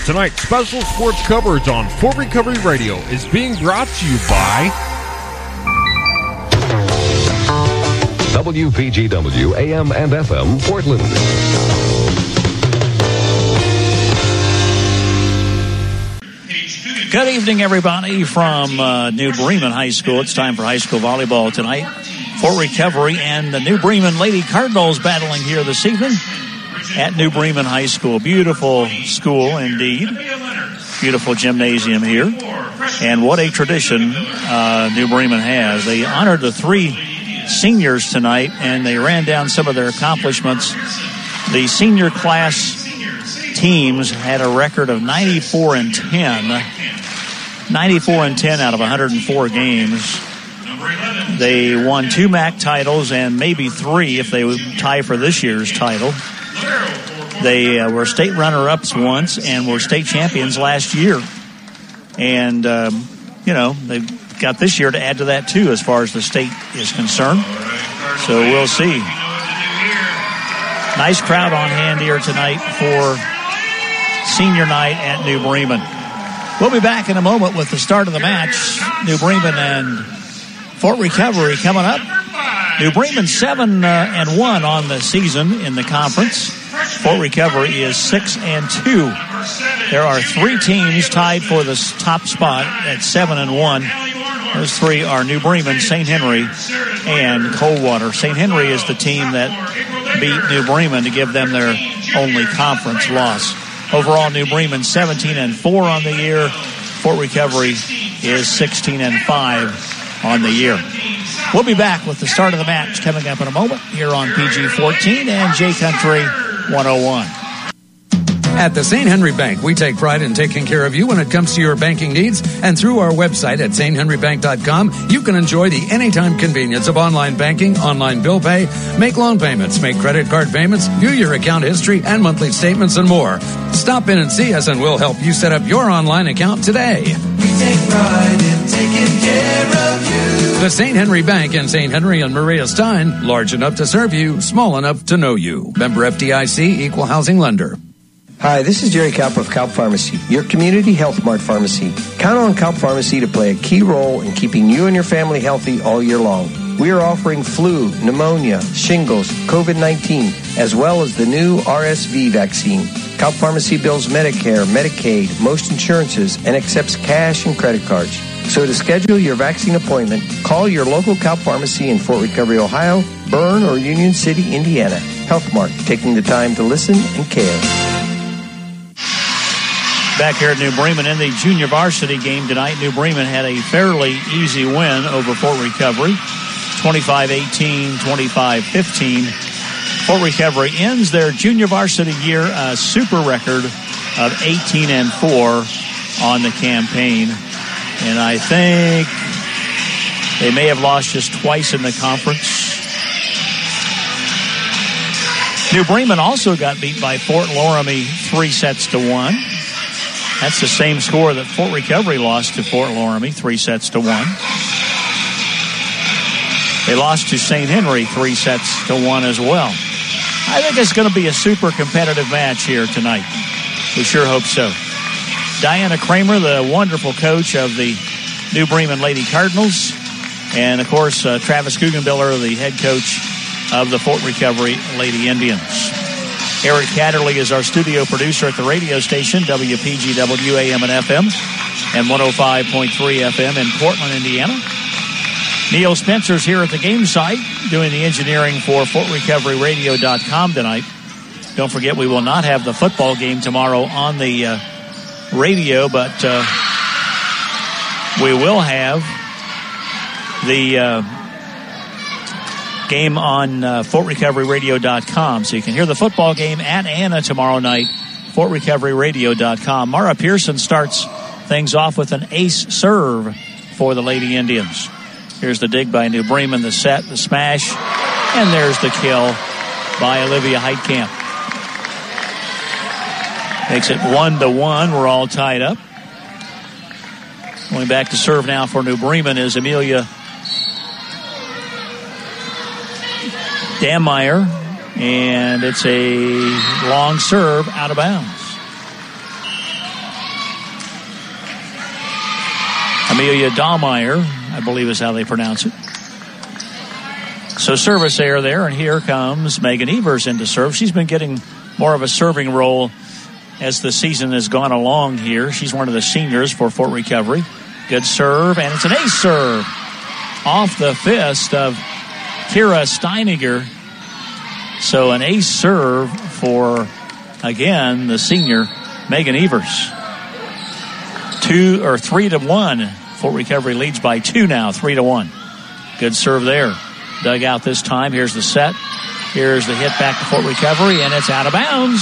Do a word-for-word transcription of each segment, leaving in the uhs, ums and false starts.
Tonight's special sports coverage on Fort Recovery Radio is being brought to you by W P G W A M and F M Portland. Good evening, everybody, from uh, New Bremen High School. It's time for high school volleyball tonight. Fort Recovery and the New Bremen Lady Cardinals battling here this evening at New Bremen High School. Beautiful school indeed. Beautiful gymnasium here. And what a tradition uh, New Bremen has. They honored the three seniors tonight, and they ran down some of their accomplishments. The senior class teams had a record of ninety-four and ten. ninety-four and ten out of one hundred four games. They won two M A C titles and maybe three if they would tie for this year's title. They uh, were state runner-ups once and were state champions last year. And, um, you know, they've got this year to add to that, too, as far as the state is concerned. So we'll see. Nice crowd on hand here tonight for senior night at New Bremen. We'll be back in a moment with the start of the match. New Bremen and Fort Recovery coming up. New Bremen seven uh, and one on the season in the conference. Fort Recovery is six and two. There are three teams tied for the top spot at seven and one. Those three are New Bremen, Saint Henry, and Coldwater. Saint Henry is the team that beat New Bremen to give them their only conference loss. Overall, New Bremen seventeen and four on the year. Fort Recovery is sixteen and five on the year. We'll be back with the start of the match coming up in a moment here on P G fourteen and J Country one oh one. At the Saint Henry Bank, we take pride in taking care of you when it comes to your banking needs. And through our website at saint henry bank dot com, you can enjoy the anytime convenience of online banking, online bill pay, make loan payments, make credit card payments, view your account history and monthly statements, and more. Stop in and see us, and we'll help you set up your online account today. We take pride in taking care of you. The Saint Henry Bank in Saint Henry and Maria Stein, large enough to serve you, small enough to know you. Member F D I C, Equal Housing Lender. Hi, this is Jerry Kaup of Kaup Pharmacy, your community health mart pharmacy. Count on Kaup Pharmacy to play a key role in keeping you and your family healthy all year long. We are offering flu, pneumonia, shingles, covid nineteen, as well as the new R S V vaccine. Kaup Pharmacy bills Medicare, Medicaid, most insurances, and accepts cash and credit cards. So to schedule your vaccine appointment, call your local Kaup Pharmacy in Fort Recovery, Ohio, Bern, or Union City, Indiana. Health Mart, taking the time to listen and care. Back here at New Bremen in the junior varsity game tonight, New Bremen had a fairly easy win over Fort Recovery, twenty-five eighteen, twenty-five fifteen. Fort Recovery ends their junior varsity year a super record of eighteen and four on the campaign. And I think they may have lost just twice in the conference. New Bremen also got beat by Fort Loramie three sets to one. That's the same score that Fort Recovery lost to Fort Loramie, three sets to one. They lost to Saint Henry three sets to one as well. I think it's going to be a super competitive match here tonight. We sure hope so. Diana Kramer, the wonderful coach of the New Bremen Lady Cardinals, and of course uh, Travis Guggenbiller, the head coach of the Fort Recovery Lady Indians. Eric Catterley is our studio producer at the radio station, W P G W A M and F M, and one oh five point three F M in Portland, Indiana. Neil Spencer's here at the game site doing the engineering for Fort Recovery Radio dot com tonight. Don't forget, we will not have the football game tomorrow on the uh, radio, but uh, we will have the uh, game on uh, Fort Recovery Radio dot com. So you can hear the football game at Anna tomorrow night, Fort Recovery Radio dot com. Mara Pearson starts things off with an ace serve for the Lady Indians. Here's the dig by New Bremen, the set, the smash, and there's the kill by Olivia Heitkamp. Makes it one to one. We're all tied up. Going back to serve now for New Bremen is Amelia Dammeyer, and it's a long serve out of bounds. Amelia Dahlmeyer, I believe is how they pronounce it. So service error there, and here comes Megan Evers into serve. She's been getting more of a serving role as the season has gone along here. She's one of the seniors for Fort Recovery. Good serve, and it's an ace serve off the fist of Kira Steiniger. So an ace serve for, again, the senior, Megan Evers. Two or three to one. Fort Recovery leads by two now, three to one. Good serve there. Dug out this time. Here's the set. Here's the hit back to Fort Recovery, and it's out of bounds.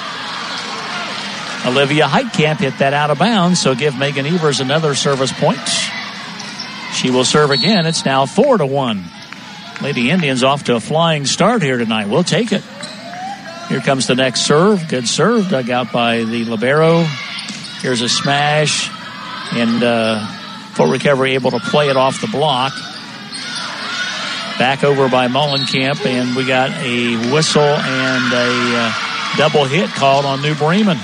Olivia Heitkamp hit that out of bounds, so give Megan Evers another service point. She will serve again. It's now four to one. Lady Indians off to a flying start here tonight. We'll take it. Here comes the next serve. Good serve, dug out by the libero. Here's a smash, and uh, Fort Recovery able to play it off the block. Back over by Mullenkamp, and we got a whistle and a uh, double hit called on New Bremen.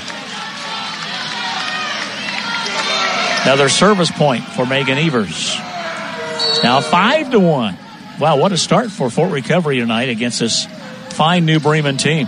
Another service point for Megan Evers. It's now five to one. Wow, what a start for Fort Recovery tonight against this fine New Bremen team.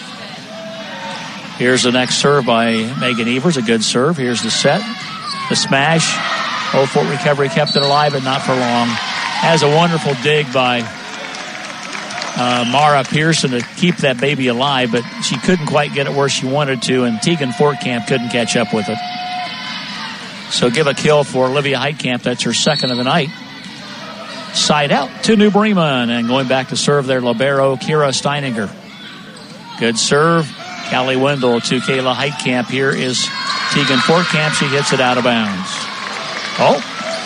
Here's the next serve by Megan Evers, a good serve. Here's the set, the smash. Oh, Fort Recovery kept it alive, but not for long. Has a wonderful dig by uh, Mara Pearson to keep that baby alive, but she couldn't quite get it where she wanted to, and Tegan Fortcamp couldn't catch up with it. So give a kill for Olivia Heitkamp. That's her second of the night. Side out to New Bremen, and going back to serve their libero, Kira Steininger. Good serve. Callie Wendell to Kayla Heitkamp. Here is Tegan Fortcamp. She hits it out of bounds. Oh.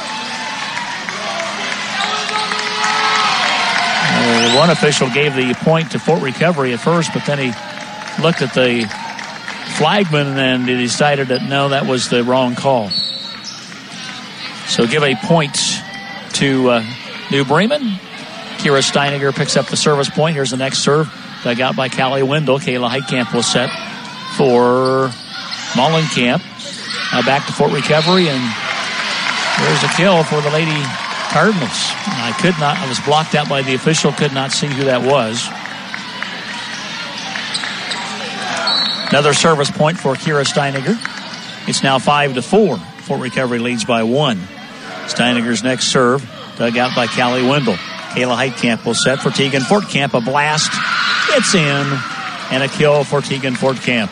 Uh, one official gave the point to Fort Recovery at first, but then he looked at the flagman and he decided that no, that was the wrong call. So give a point to uh, New Bremen. Kira Steininger picks up the service point. Here's the next serve. Dug out by Callie Wendell. Kayla Heitkamp will set for Mullenkamp. Now back to Fort Recovery, and there's a kill for the Lady Cardinals. I could not, I was blocked out by the official, could not see who that was. Another service point for Kira Steininger. It's now five to four. Fort Recovery leads by one. Steininger's next serve, dug out by Callie Wendell. Kayla Heitkamp will set for Tegan Fortcamp. A blast. It's in. And a kill for Tegan Fortcamp.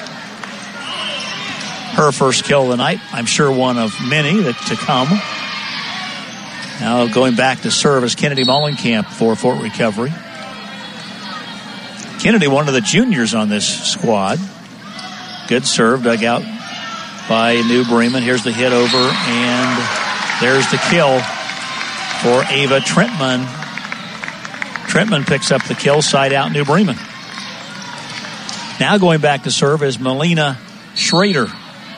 Her first kill of the night. I'm sure one of many that to come. Now going back to serve is Kennedy Mullenkamp for Fort Recovery. Kennedy, one of the juniors on this squad. Good serve, dug out by New Bremen. Here's the hit over, and there's the kill for Ava Trentman. Trentman picks up the kill, side out New Bremen. Now going back to serve is Melina Schrader.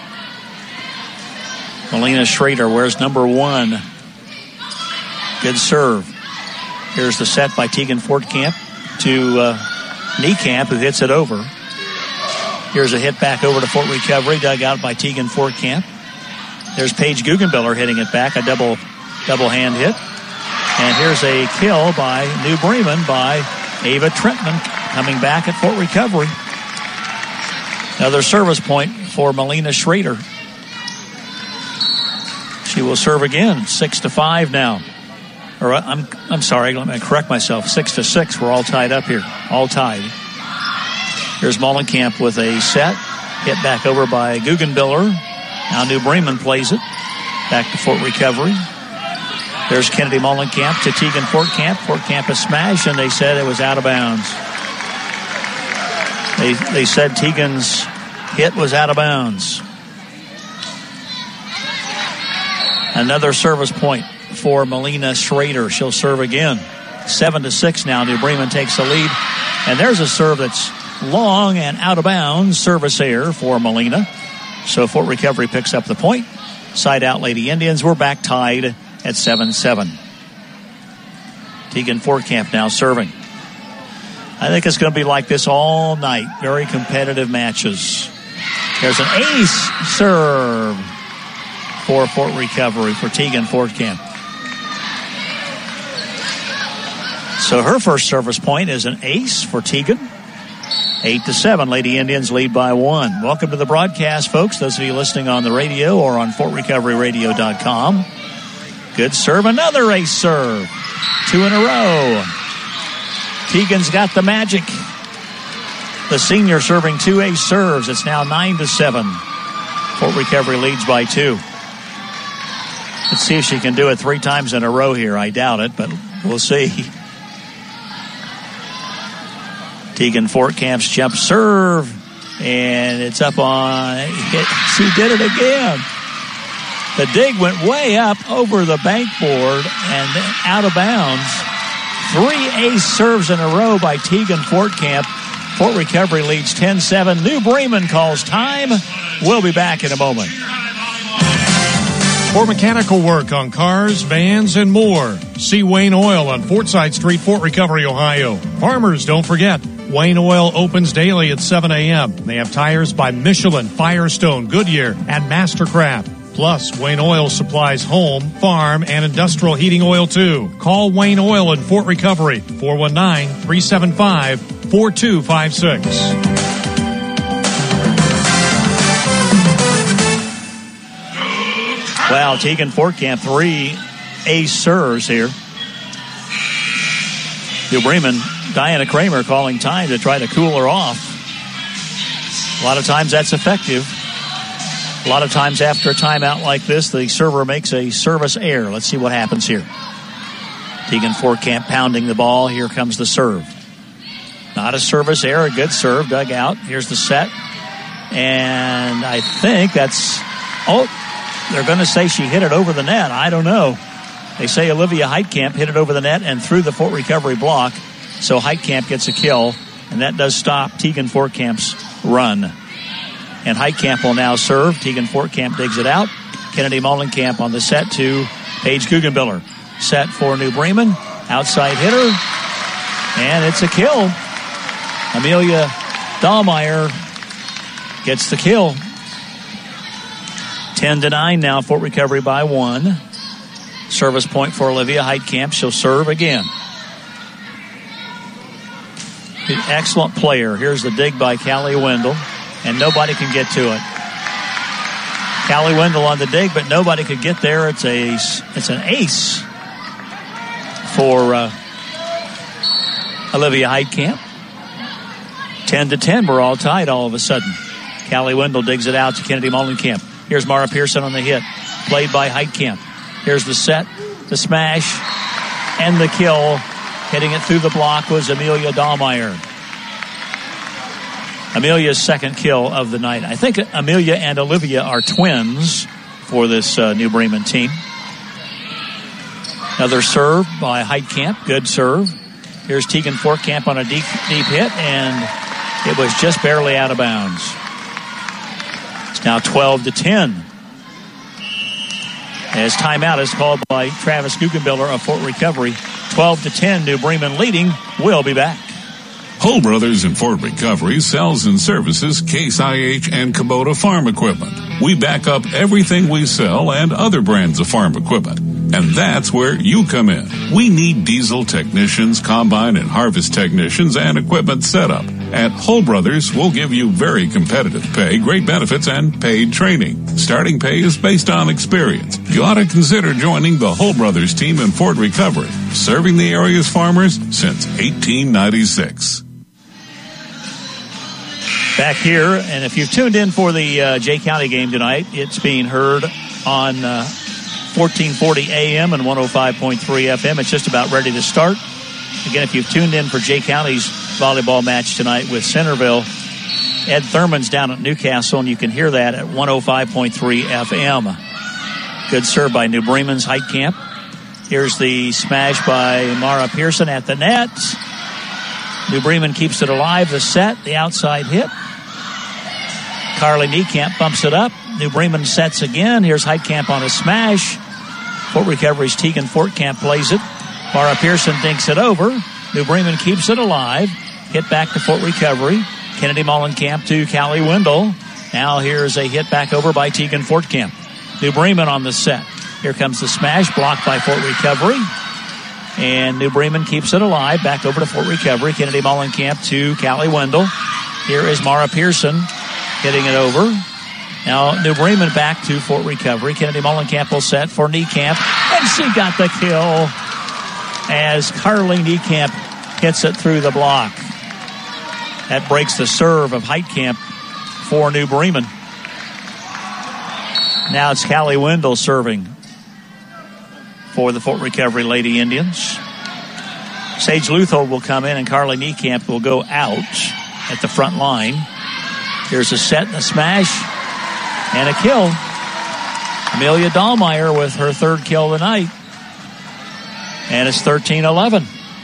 Melina Schrader wears number one. Good serve. Here's the set by Tegan Fortcamp to uh, Niekamp, who hits it over. Here's a hit back over to Fort Recovery, dug out by Tegan Fortcamp. There's Paige Guggenbiller hitting it back, a double double hand hit. And here's a kill by New Bremen by Ava Trentman coming back at Fort Recovery. Another service point for Melina Schrader. She will serve again, six to five now. Or I'm I'm sorry, let me correct myself. Six to six. We're all tied up here, all tied. Here's Mullenkamp with a set, hit back over by Guggenbiller. Now New Bremen plays it back to Fort Recovery. There's Kennedy Mullenkamp to Tegan Fortcamp. Fortcamp is smashed, and they said it was out of bounds. They they said Tegan's hit was out of bounds. Another service point for Melina Schrader. She'll serve again. Seven to six now. New Bremen takes the lead. And there's a serve that's long and out of bounds. Service error for Melina. So Fort Recovery picks up the point. Side out Lady Indians. We're back tied at seven seven. Tegan Fortcamp now serving. I think it's going to be like this all night. Very competitive matches. There's an ace serve for Fort Recovery for Tegan Fortcamp. So her first service point is an ace for Tegan. Eight to seven, Lady Indians lead by one. Welcome to the broadcast, folks. Those of you listening on the radio or on Fort Recovery Radio dot com. Good serve, another ace serve. Two in a row. Tegan's got the magic. The senior serving two ace serves. It's now nine to seven. Fort Recovery leads by two. Let's see if she can do it three times in a row here. I doubt it, but we'll see. Tegan Fortcamp's jump serve, and it's up on, she did it again. The dig went way up over the bank board and out of bounds. Three ace serves in a row by Tegan Fortcamp. Fort Recovery leads ten seven. New Bremen calls time. We'll be back in a moment. For mechanical work on cars, vans, and more, see Wayne Oil on Fortside Street, Fort Recovery, Ohio. Farmers, don't forget, Wayne Oil opens daily at seven a.m. They have tires by Michelin, Firestone, Goodyear, and Mastercraft. Plus, Wayne Oil supplies home, farm, and industrial heating oil, too. Call Wayne Oil in Fort Recovery, four one nine, three seven five, four two five six. Wow, Tegan Fortcamp, three ace serves here. New Bremen, Diana Kramer calling time to try to cool her off. A lot of times that's effective. A lot of times after a timeout like this, the server makes a service error. Let's see what happens here. Tegan Fortcamp pounding the ball. Here comes the serve. Not a service error. Good serve. Dug out. Here's the set. And I think that's... Oh, they're going to say she hit it over the net. I don't know. They say Olivia Heitkamp hit it over the net and through the Fort Recovery block. So Heitkamp gets a kill. And that does stop Tegan Fortcamp's run. And Heitkamp will now serve. Tegan Fortcamp digs it out. Kennedy Molenkamp on the set to Paige Guggenbiller. Set for New Bremen. Outside hitter. And it's a kill. Amelia Dahlmeyer gets the kill. ten to nine now. Fort Recovery by one. Service point for Olivia Heitkamp. She'll serve again. Excellent player. Here's the dig by Callie Wendell. And nobody can get to it. Callie Wendell on the dig, but nobody could get there. It's a it's an ace for uh, Olivia Heitkamp. ten to ten, we're all tied all of a sudden. Callie Wendell digs it out to Kennedy Molenkamp. Here's Mara Pearson on the hit, played by Heitkamp. Here's the set, the smash, and the kill. Hitting it through the block was Amelia Dahlmeyer. Amelia's second kill of the night. I think Amelia and Olivia are twins for this uh, New Bremen team. Another serve by Heitkamp. Good serve. Here's Tegan Fortcamp on a deep, deep hit, and it was just barely out of bounds. It's now twelve to ten. As timeout is called by Travis Guggenbiller of Fort Recovery. twelve to ten, New Bremen leading. We'll be back. Hull Brothers in Fort Recovery sells and services Case I H and Kubota farm equipment. We back up everything we sell and other brands of farm equipment. And that's where you come in. We need diesel technicians, combine and harvest technicians, and equipment setup. At Hull Brothers, we'll give you very competitive pay, great benefits, and paid training. Starting pay is based on experience. You ought to consider joining the Hull Brothers team in Fort Recovery, serving the area's farmers since eighteen ninety-six. Back here, and if you've tuned in for the uh, Jay County game tonight, it's being heard on uh, fourteen forty A M and one oh five point three F M. It's just about ready to start. Again, if you've tuned in for Jay County's volleyball match tonight with Centerville, Ed Thurman's down at Newcastle, and you can hear that at one oh five point three F M. Good serve by New Bremen's Heitkamp. Here's the smash by Mara Pearson at the net. New Bremen keeps it alive. The set, the outside hit. Carly Niekamp bumps it up. New Bremen sets again. Here's Heitkamp on a smash. Fort Recovery's Tegan Fortcamp plays it. Mara Pearson dinks it over. New Bremen keeps it alive. Hit back to Fort Recovery. Kennedy Molenkamp to Callie Wendell. Now here's a hit back over by Tegan Fortcamp. New Bremen on the set. Here comes the smash, blocked by Fort Recovery. And New Bremen keeps it alive. Back over to Fort Recovery. Kennedy Mullenkamp to Callie Wendell. Here is Mara Pearson hitting it over. Now New Bremen back to Fort Recovery. Kennedy Mullenkamp will set for Niekamp. And she got the kill as Carly Niekamp hits it through the block. That breaks the serve of Heitkamp for New Bremen. Now it's Callie Wendell serving for the Fort Recovery Lady Indians. Sage Luthold will come in and Carly Niekamp will go out at the front line. Here's a set and a smash and a kill. Amelia Dahlmeyer with her third kill of the night. And it's thirteen eleven.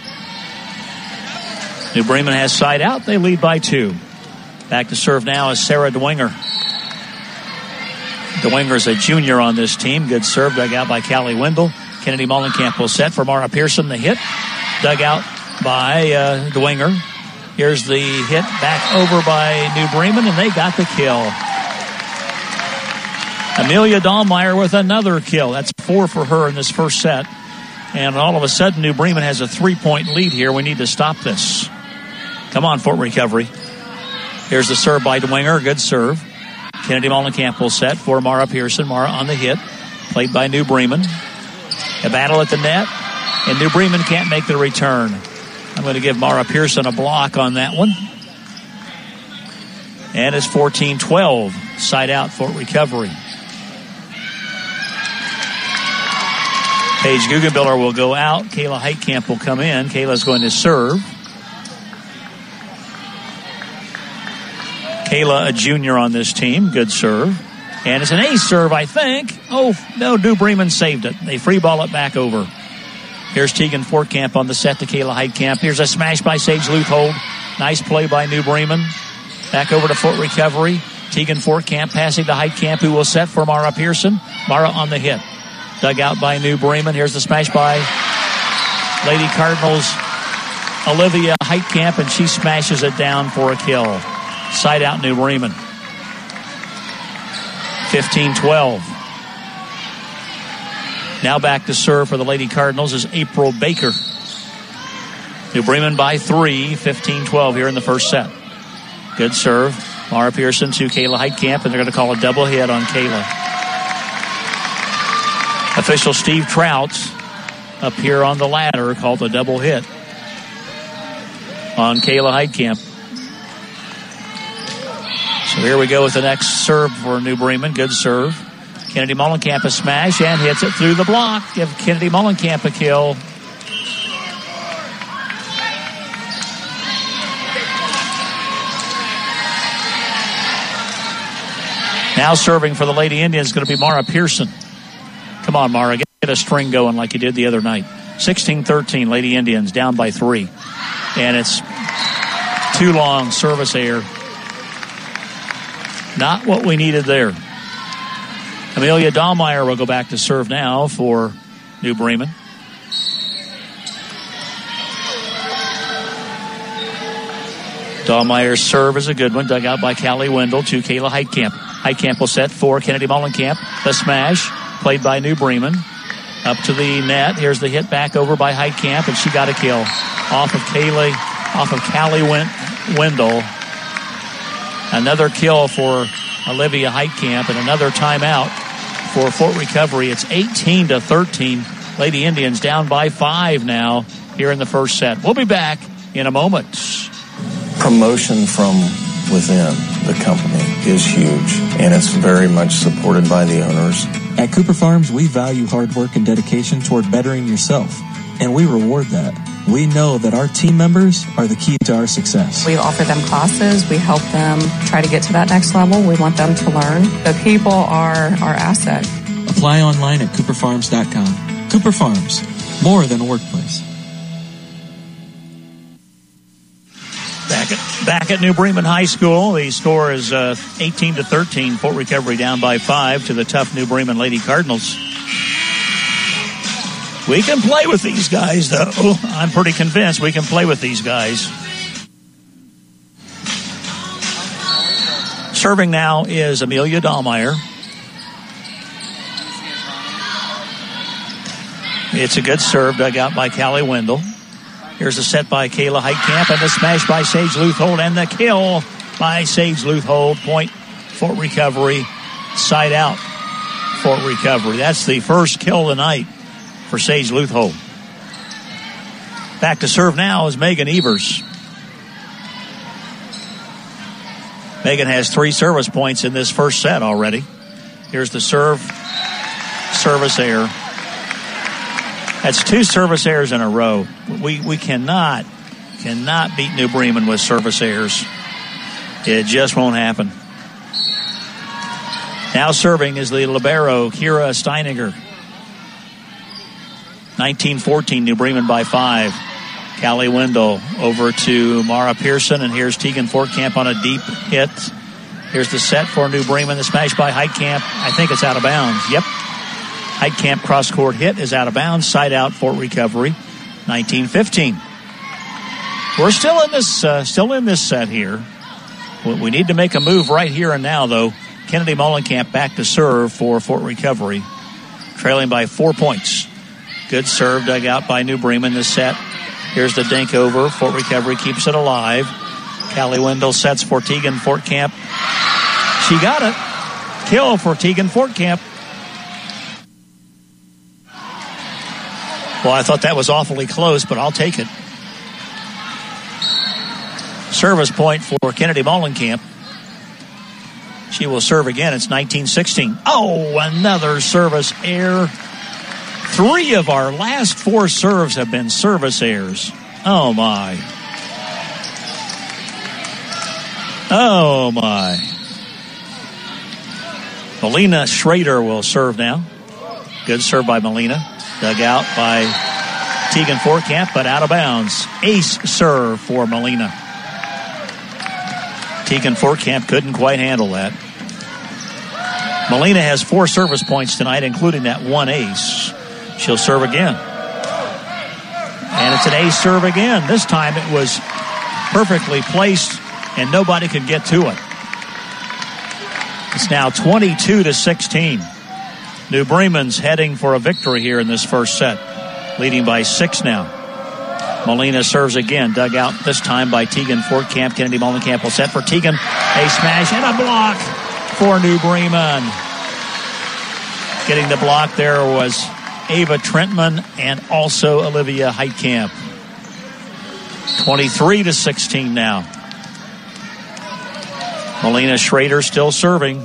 New Bremen has side out. They lead by two. Back to serve now is Sarah DeWinger. DeWinger's a junior on this team. Good serve dug out by Callie Wendell. Kennedy Mullenkamp will set for Mara Pearson. The hit dug out by uh, DeWinger. Here's the hit back over by New Bremen, and they got the kill. Amelia Dahlmeyer with another kill. That's four for her in this first set. And all of a sudden, New Bremen has a three-point lead here. We need to stop this. Come on, Fort Recovery. Here's the serve by DeWinger. Good serve. Kennedy Mullenkamp will set for Mara Pearson. Mara on the hit. Played by New Bremen. A battle at the net. And New Bremen can't make the return. I'm going to give Mara Pearson a block on that one. And it's fourteen twelve. Side out, Fort Recovery. Paige Guggenbiller will go out. Kayla Heitkamp will come in. Kayla's going to serve. Kayla, a junior on this team. Good serve. And it's an ace serve, I think. Oh, no, New Bremen saved it. They free ball it back over. Here's Tegan Fortkamp on the set to Kayla Heitkamp. Here's a smash by Sage Luthold. Nice play by New Bremen. Back over to Fort Recovery. Tegan Fortkamp passing to Heitkamp, who will set for Mara Pearson. Mara on the hit. Dug out by New Bremen. Here's the smash by Lady Cardinals Olivia Heitkamp, and she smashes it down for a kill. Side out, New Bremen. fifteen twelve. Now back to serve for the Lady Cardinals is April Baker. New Bremen by three, fifteen twelve here in the first set. Good serve. Mara Pearson to Kayla Heitkamp, and they're going to call a double hit on Kayla. Official Steve Trout up here on the ladder called a double hit on Kayla Heitkamp. So here we go with the next serve for New Bremen. Good serve. Kennedy Mullenkamp a smash and hits it through the block. Give Kennedy Mullenkamp a kill. Now serving for the Lady Indians is going to be Mara Pearson. Come on, Mara, get a string going like you did the other night. sixteen thirteen, Lady Indians down by three. And it's too long service error. Not what we needed there. Amelia Dahlmeyer will go back to serve now for New Bremen. Dahlmeyer's serve is a good one, dug out by Callie Wendell to Kayla Heitkamp. Heitkamp will set for Kennedy Mullenkamp. The smash, played by New Bremen. Up to the net. Here's the hit back over by Heitkamp, and she got a kill. Off of Kaylee, off of Callie Wendell. Another kill for Olivia Heitkamp, and another timeout for Fort Recovery. It's eighteen to thirteen. Lady Indians down by five now here in the first set. We'll be back in a moment. Promotion from within the company is huge, and it's very much supported by the owners. At Cooper Farms, we value hard work and dedication toward bettering yourself, and we reward that. We know that our team members are the key to our success. We offer them classes. We help them try to get to that next level. We want them to learn. The people are our asset. Apply online at cooper farms dot com. Cooper Farms, more than a workplace. Back at, back at New Bremen High School, the score is uh, eighteen to thirteen. Fort Recovery down by five to the tough New Bremen Lady Cardinals. We can play with these guys, though. I'm pretty convinced we can play with these guys. Serving now is Amelia Dahlmeyer. It's a good serve dug out by Callie Wendell. Here's a set by Kayla Heitkamp and the smash by Sage Leuthold and the kill by Sage Leuthold. Point Fort Recovery, side out Fort Recovery. That's the first kill of the night for Sage Leuthold. Back to serve now is Megan Evers. Megan has three service points in this first set already. Here's the serve, service error. That's two service errors in a row. We we cannot, cannot beat New Bremen with service errors. It just won't happen. Now serving is the libero, Kira Steininger. nineteen fourteen, New Bremen by five. Callie Wendell over to Mara Pearson, and here's Tegan Fortcamp on a deep hit. Here's the set for New Bremen, the smash by Heitkamp. I think it's out of bounds. Yep. Heitkamp cross-court hit is out of bounds. Side out Fort Recovery, nineteen fifteen. We're still in this, uh, still in this set here. We need to make a move right here and now, though. Kennedy Molenkamp back to serve for Fort Recovery, trailing by four points. Good serve dug out by New Bremen this set. Here's the dink over. Fort Recovery keeps it alive. Callie Wendell sets for Tegan Fortcamp. She got it. Kill for Tegan Fortcamp. Well, I thought that was awfully close, but I'll take it. Service point for Kennedy Molenkamp. She will serve again. It's nineteen sixteen. Oh, another service error. Three of our last four serves have been service errors. Oh, my. Oh, my. Melina Schrader will serve now. Good serve by Melina. Dug out by Tegan Fortcamp, but out of bounds. Ace serve for Melina. Tegan Fortcamp couldn't quite handle that. Melina has four service points tonight, including that one ace. She'll serve again. And it's an ace serve again. This time it was perfectly placed and nobody could get to it. It's now twenty-two to sixteen. New Bremen's heading for a victory here in this first set, leading by six now. Melina serves again, dug out this time by Tegan Fortcamp. Kennedy Molenkamp will set for Tegan. A smash and a block for New Bremen. Getting the block there was Ava Trentman and also Olivia Heitkamp. twenty-three to sixteen now. Melina Schrader still serving.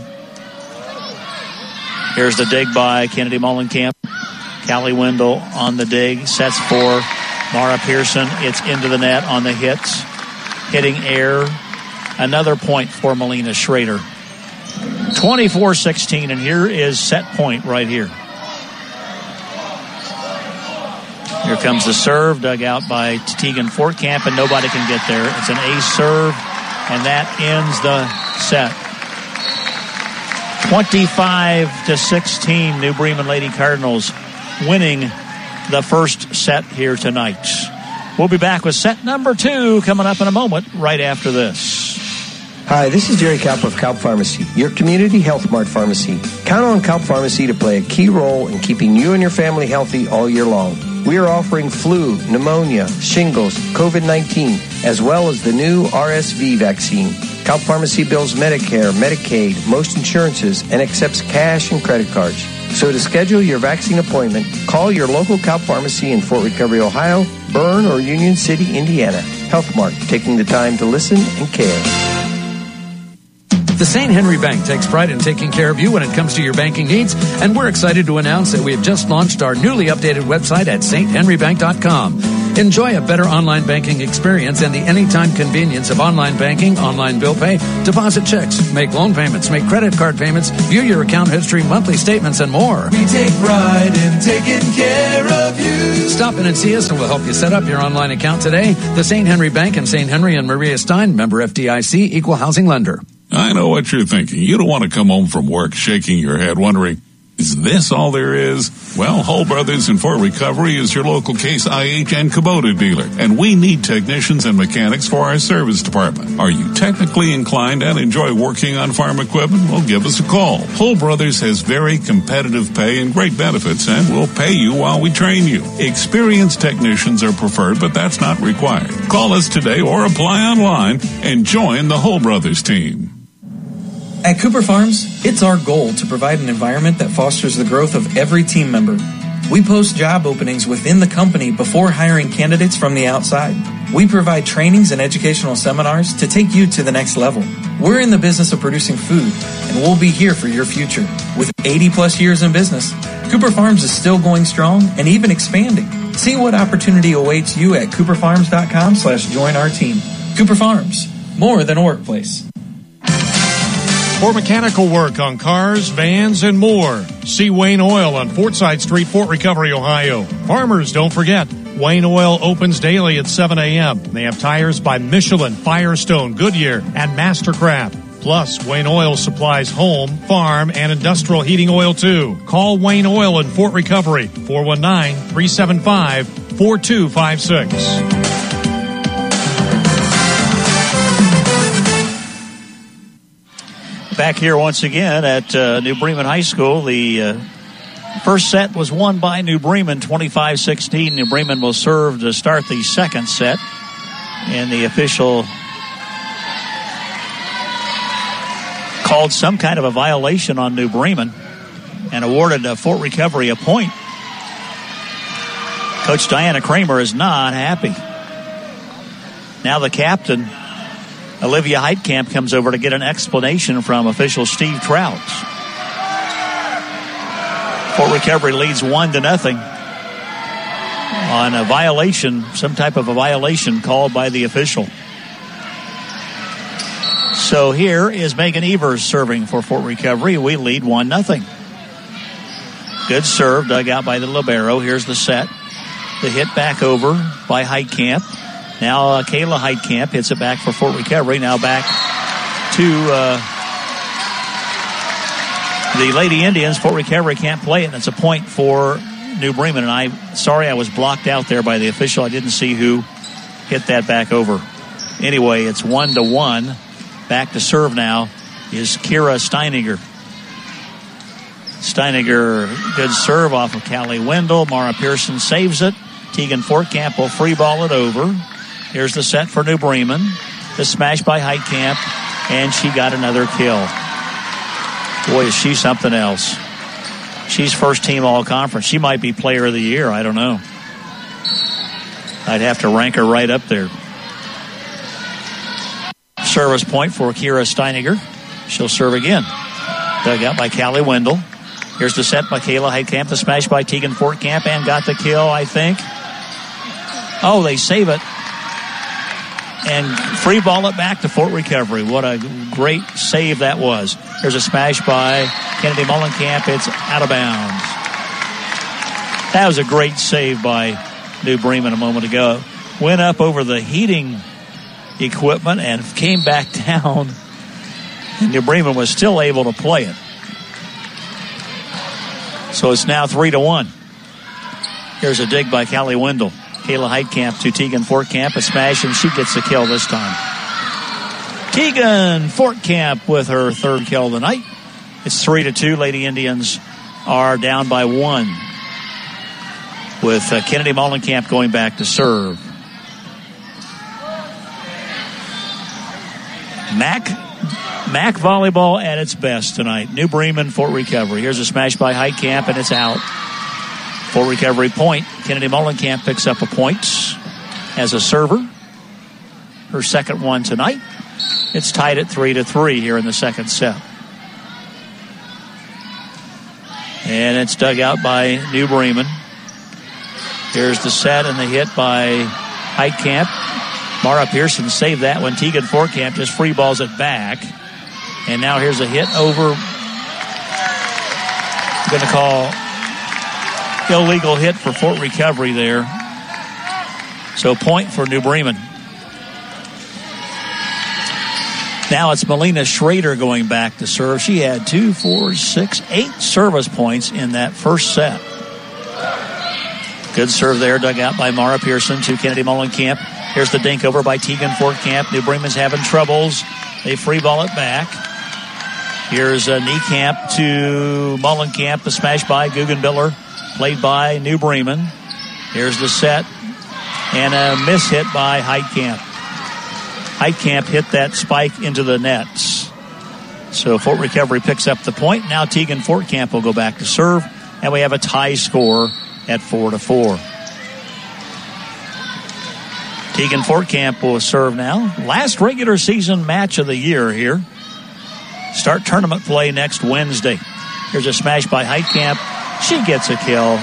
Here's the dig by Kennedy Molenkamp. Callie Wendell on the dig. Sets for Mara Pearson. It's into the net on the hits. Hitting air. Another point for Melina Schrader. twenty-four sixteen, and here is set point right here. Here comes the serve, dug out by Tegan Fortcamp, and nobody can get there. It's an ace serve, and that ends the set. twenty-five to sixteen, New Bremen Lady Cardinals winning the first set here tonight. We'll be back with set number two coming up in a moment, right after this. Hi, this is Jerry Kaup of Kaup Pharmacy, your community health mart pharmacy. Count on Kaup Pharmacy to play a key role in keeping you and your family healthy all year long. We are offering flu, pneumonia, shingles, covid nineteen, as well as the new R S V vaccine. Kaup Pharmacy bills Medicare, Medicaid, most insurances, and accepts cash and credit cards. So to schedule your vaccine appointment, call your local Kaup Pharmacy in Fort Recovery, Ohio, Bern, or Union City, Indiana. Health Mart, taking the time to listen and care. The Saint Henry Bank takes pride in taking care of you when it comes to your banking needs, and we're excited to announce that we have just launched our newly updated website at saint henry bank dot com. Enjoy a better online banking experience and the anytime convenience of online banking, online bill pay, deposit checks, make loan payments, make credit card payments, view your account history, monthly statements, and more. We take pride in taking care of you. Stop in and see us, and we'll help you set up your online account today. The Saint Henry Bank in Saint Henry and Maria Stein, member F D I C, equal housing lender. I know what you're thinking. You don't want to come home from work shaking your head wondering, Is this all there is? Well, Hull Brothers in Fort Recovery is your local Case I H and Kubota dealer, and we need technicians and mechanics for our service department. Are you technically inclined and enjoy working on farm equipment? Well, give us a call. Hull Brothers has very competitive pay and great benefits, and we'll pay you while we train you. Experienced technicians are preferred, but that's not required. Call us today or apply online and join the Hull Brothers team. At Cooper Farms, it's our goal to provide an environment that fosters the growth of every team member. We post job openings within the company before hiring candidates from the outside. We provide trainings and educational seminars to take you to the next level. We're in the business of producing food, and we'll be here for your future. With eighty plus years in business, Cooper Farms is still going strong and even expanding. See what opportunity awaits you at cooperfarms.com slash join our team. Cooper Farms, more than a workplace. For mechanical work on cars, vans, and more, see Wayne Oil on Fortside Street, Fort Recovery, Ohio. Farmers, don't forget, Wayne Oil opens daily at seven a.m. They have tires by Michelin, Firestone, Goodyear, and Mastercraft. Plus, Wayne Oil supplies home, farm, and industrial heating oil, too. Call Wayne Oil in Fort Recovery, four one nine, three seven five, four two five six. Back here once again at uh, New Bremen High School. The uh, first set was won by New Bremen, twenty-five sixteen. New Bremen will serve to start the second set. And the official called some kind of a violation on New Bremen and awarded uh, Fort Recovery a point. Coach Diana Kramer is not happy. Now the captain, Olivia Heitkamp, comes over to get an explanation from official Steve Trouts. Fort Recovery leads one to nothing on a violation, some type of a violation called by the official. So here is Megan Evers serving for Fort Recovery. We lead one nothing. Good serve dug out by the libero. Here's the set. The hit back over by Heitkamp. Now uh, Kayla Heitkamp hits it back for Fort Recovery. Now back to uh, the Lady Indians. Fort Recovery can't play it, and it's a point for New Bremen. And I'm sorry I was blocked out there by the official. I didn't see who hit that back over. Anyway, it's one to one. Back to serve now is Kira Steiniger. Steiniger, good serve off of Callie Wendell. Mara Pearson saves it. Tegan Fortcamp will free ball it over. Here's the set for New Bremen. The smash by Heitkamp, and she got another kill. Boy, is she something else. She's first team all-conference. She might be player of the year. I don't know. I'd have to rank her right up there. Service point for Kira Steiniger. She'll serve again. Dug out by Callie Wendell. Here's the set by Kayla Heitkamp. The smash by Tegan Fortcamp, and got the kill, I think. Oh, they save it. And free ball it back to Fort Recovery. What a great save that was. There's a smash by Kennedy Mullenkamp. It's out of bounds. That was a great save by New Bremen a moment ago. Went up over the heating equipment and came back down. And New Bremen was still able to play it. So it's now three to one. Here's a dig by Callie Wendell. Kayla Heitkamp to Tegan Fortcamp. A smash, and she gets the kill this time. Tegan Fortcamp with her third kill of the night. It's three to two. Lady Indians are down by one, with uh, Kennedy Mullenkamp going back to serve. Mac Mac volleyball at its best tonight. New Bremen, Fort Recovery. Here's a smash by Heitkamp, and it's out. Fort Recovery point. Kennedy Mullenkamp picks up a point as a server. Her second one tonight. It's tied at three to three here in the second set. And it's dug out by New Bremen. Here's the set and the hit by Heitkamp. Mara Pearson saved that one. Tegan Fortcamp just free balls it back. And now here's a hit over. I'm going to call illegal hit for Fort Recovery there. So point for New Bremen. Now it's Melina Schrader going back to serve. She had two, four, six, eight service points in that first set. Good serve there, dug out by Mara Pearson to Kennedy Mullenkamp. Here's the dink over by Tegan Fortcamp. New Bremen's having troubles. They free ball it back. Here's uh, Niekamp to Mullenkamp. The smash by Guggenbiller, played by New Bremen. Here's the set. And a miss hit by Heitkamp. Heitkamp hit that spike into the nets. So Fort Recovery picks up the point. Now Tegan Fortcamp will go back to serve. And we have a tie score at four to four. Tegan Fortcamp will serve now. Last regular season match of the year here. Start tournament play next Wednesday. Here's a smash by Heitkamp. She gets a kill.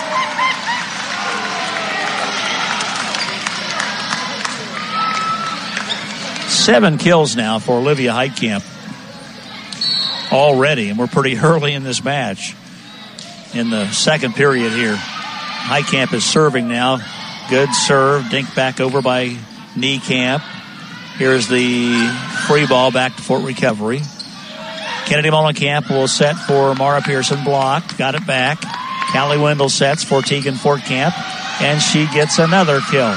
Seven kills now for Olivia Heitkamp already, and we're pretty early in this match. In the second period here, Heitkamp is serving now. Good serve, dink back over by Niekamp. Here's the free ball back to Fort Recovery. Kennedy Mullenkamp will set for Mara Pearson, blocked, got it back. Callie Wendell sets for Tegan Fortcamp, and she gets another kill.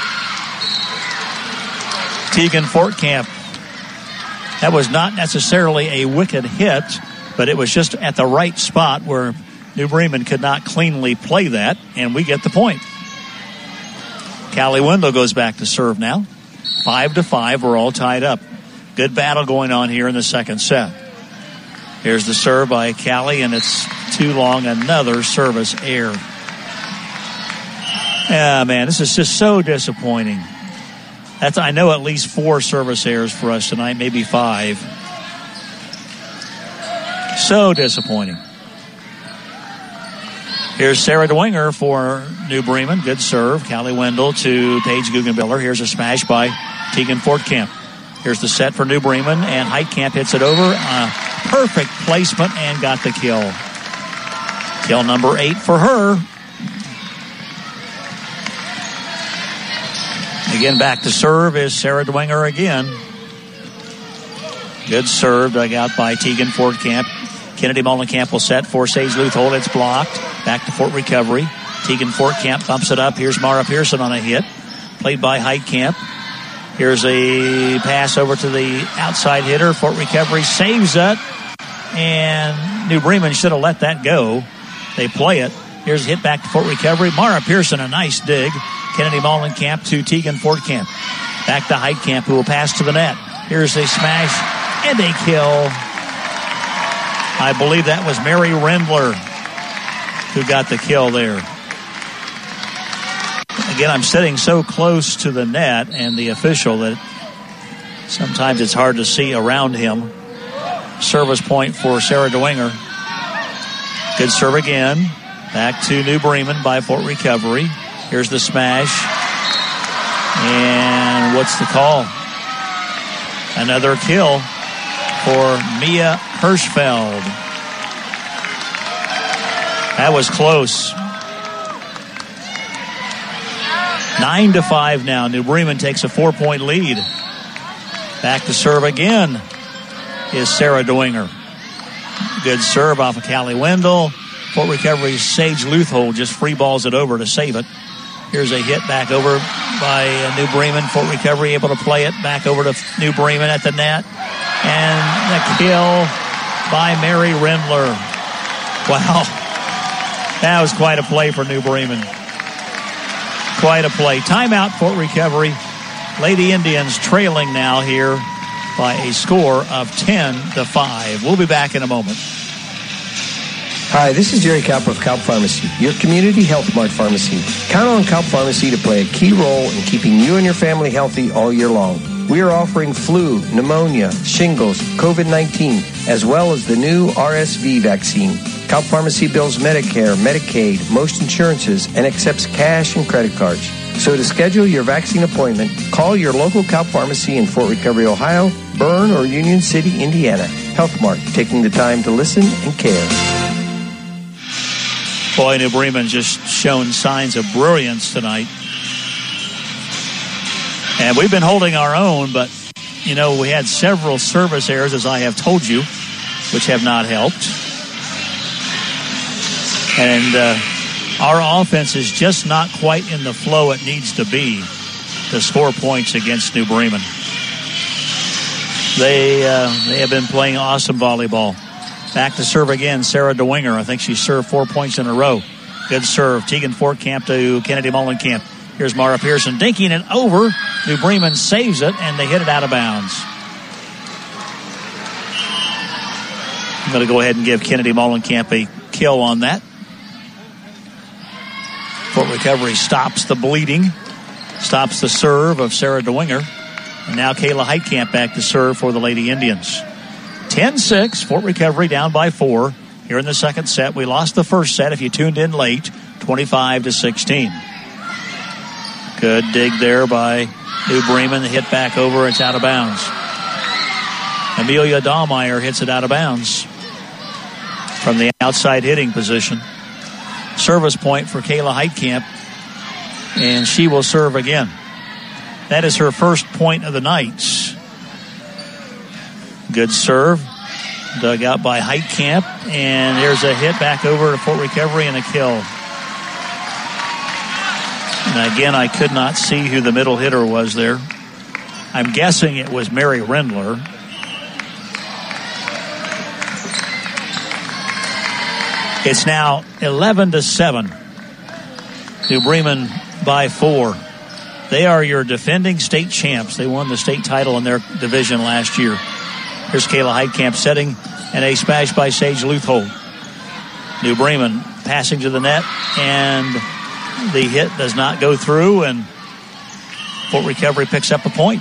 Tegan Fortcamp, that was not necessarily a wicked hit, but it was just at the right spot where New Bremen could not cleanly play that, and we get the point. Callie Wendell goes back to serve now. Five to five, we're all tied up. Good battle going on here in the second set. Here's the serve by Callie, and it's too long. Another service error. Yeah, man, this is just so disappointing. That's, I know, at least four service errors for us tonight, maybe five. So disappointing. Here's Sarah DeWinger for New Bremen. Good serve. Callie Wendell to Paige Guggenbiller. Here's a smash by Tegan Fortcamp. Here's the set for New Bremen, and Heitkamp hits it over. Uh, perfect placement and got the kill. Kill number eight for her. Again, back to serve is Sarah DeWinger again. Good serve dug out by Tegan Fortcamp. Kennedy Mullenkamp will set for Sage Luthold. It's blocked. Back to Fort Recovery. Tegan Fortcamp bumps it up. Here's Mara Pearson on a hit. Played by Heitkamp. Here's a pass over to the outside hitter. Fort Recovery saves it. And New Bremen should have let that go. They play it. Here's a hit back to Fort Recovery. Mara Pearson, a nice dig. Kennedy Mullenkamp to Tegan Fortcamp. Back to Heitkamp, who will pass to the net. Here's a smash and a kill. I believe that was Mary Rendler who got the kill there. Again, I'm sitting so close to the net and the official that sometimes it's hard to see around him. Service point for Sarah DeWinger. Good serve again. Back to New Bremen by Fort Recovery. Here's the smash. And what's the call? Another kill for Mia Hirschfeld. That was close. Nine to five now. New Bremen takes a four-point lead. Back to serve again is Sarah DeWinger. Good serve off of Callie Wendell. Fort Recovery's Sage Luthold just free balls it over to save it. Here's a hit back over by New Bremen. Fort Recovery able to play it back over to New Bremen at the net. And the kill by Mary Rendler. Wow. That was quite a play for New Bremen. Quite a play. Timeout, Fort Recovery. Lady Indians trailing now here by a score of ten to five. We'll be back in a moment. Hi, this is Jerry Kauper of Kaup Pharmacy, your community health mart pharmacy. Count on Kaup Pharmacy to play a key role in keeping you and your family healthy all year long. We are offering flu, pneumonia, shingles, covid nineteen, as well as the new R S V vaccine. Kaup Pharmacy bills Medicare, Medicaid, most insurances, and accepts cash and credit cards. So to schedule your vaccine appointment, call your local Kaup Pharmacy in Fort Recovery, Ohio, Bern, or Union City, Indiana. Health Mart, taking the time to listen and care. Boy, New Bremen just shown signs of brilliance tonight. And we've been holding our own, but you know, we had several service errors, as I have told you, which have not helped. And uh, our offense is just not quite in the flow it needs to be to score points against New Bremen. They uh, they have been playing awesome volleyball. Back to serve again, Sarah DeWinger. I think she served four points in a row. Good serve. Tegan Fortcamp to Kennedy Mullenkamp. Here's Mara Pearson dinking it over. New Bremen saves it, and they hit it out of bounds. I'm going to go ahead and give Kennedy Mullenkamp a kill on that. Fort Recovery stops the bleeding. Stops the serve of Sarah DeWinger. And now Kayla Heitkamp back to serve for the Lady Indians. ten six, Fort Recovery down by four. Here in the second set. We lost the first set if you tuned in late, twenty-five to sixteen. Good dig there by New Bremen. The hit back over. It's out of bounds. Amelia Dahlmeyer hits it out of bounds from the outside hitting position. Service point for Kayla Heitkamp, and she will serve again. That is her first point of the night. Good serve. Dug out by Heitkamp, and there's a hit back over to Fort Recovery and a kill. And again, I could not see who the middle hitter was there. I'm guessing it was Mary Rendler. It's now eleven to seven. New Bremen by four. They are your defending state champs. They won the state title in their division last year. Here's Kayla Heitkamp setting, and a smash by Sage Leuthold. New Bremen passing to the net, and the hit does not go through, and Fort Recovery picks up a point.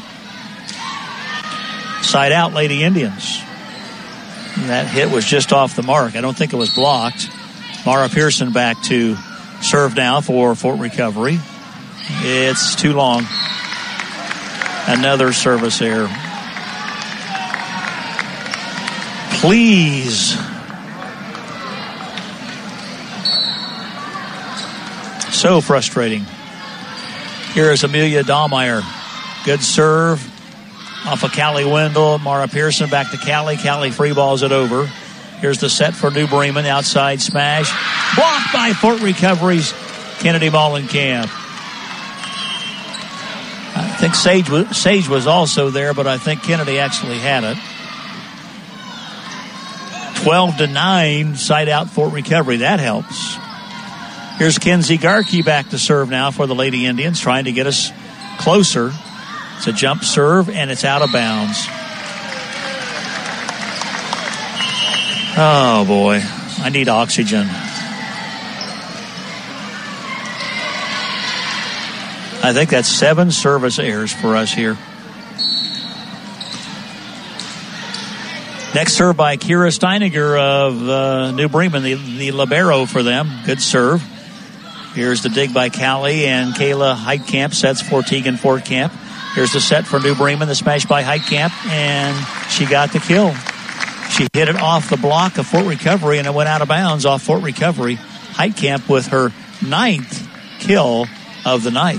Side out, Lady Indians. And that hit was just off the mark. I don't think it was blocked. Mara Pearson back to serve now for Fort Recovery. It's too long. Another service error. Please. So frustrating. Here is Amelia Dahlmeyer. Good serve off of Callie Wendell. Mara Pearson back to Callie. Callie free balls it over. Here's the set for New Bremen. Outside smash. Blocked by Fort Recovery's Kennedy Mullenkamp. I think Sage was, Sage was also there, but I think Kennedy actually had it. twelve to nine, side out Fort Recovery. That helps. Here's Kenzie Garkey back to serve now for the Lady Indians, trying to get us closer. It's a jump serve, and it's out of bounds. Oh, boy. I need oxygen. I think that's seven service errors for us here. Next serve by Kira Steininger of uh, New Bremen, the, the libero for them. Good serve. Here's the dig by Callie, and Kayla Heitkamp sets for Tegan Fortcamp. Here's the set for New Bremen, the smash by Heitkamp, and she got the kill. She hit it off the block of Fort Recovery, and it went out of bounds off Fort Recovery. Heitkamp with her ninth kill of the night.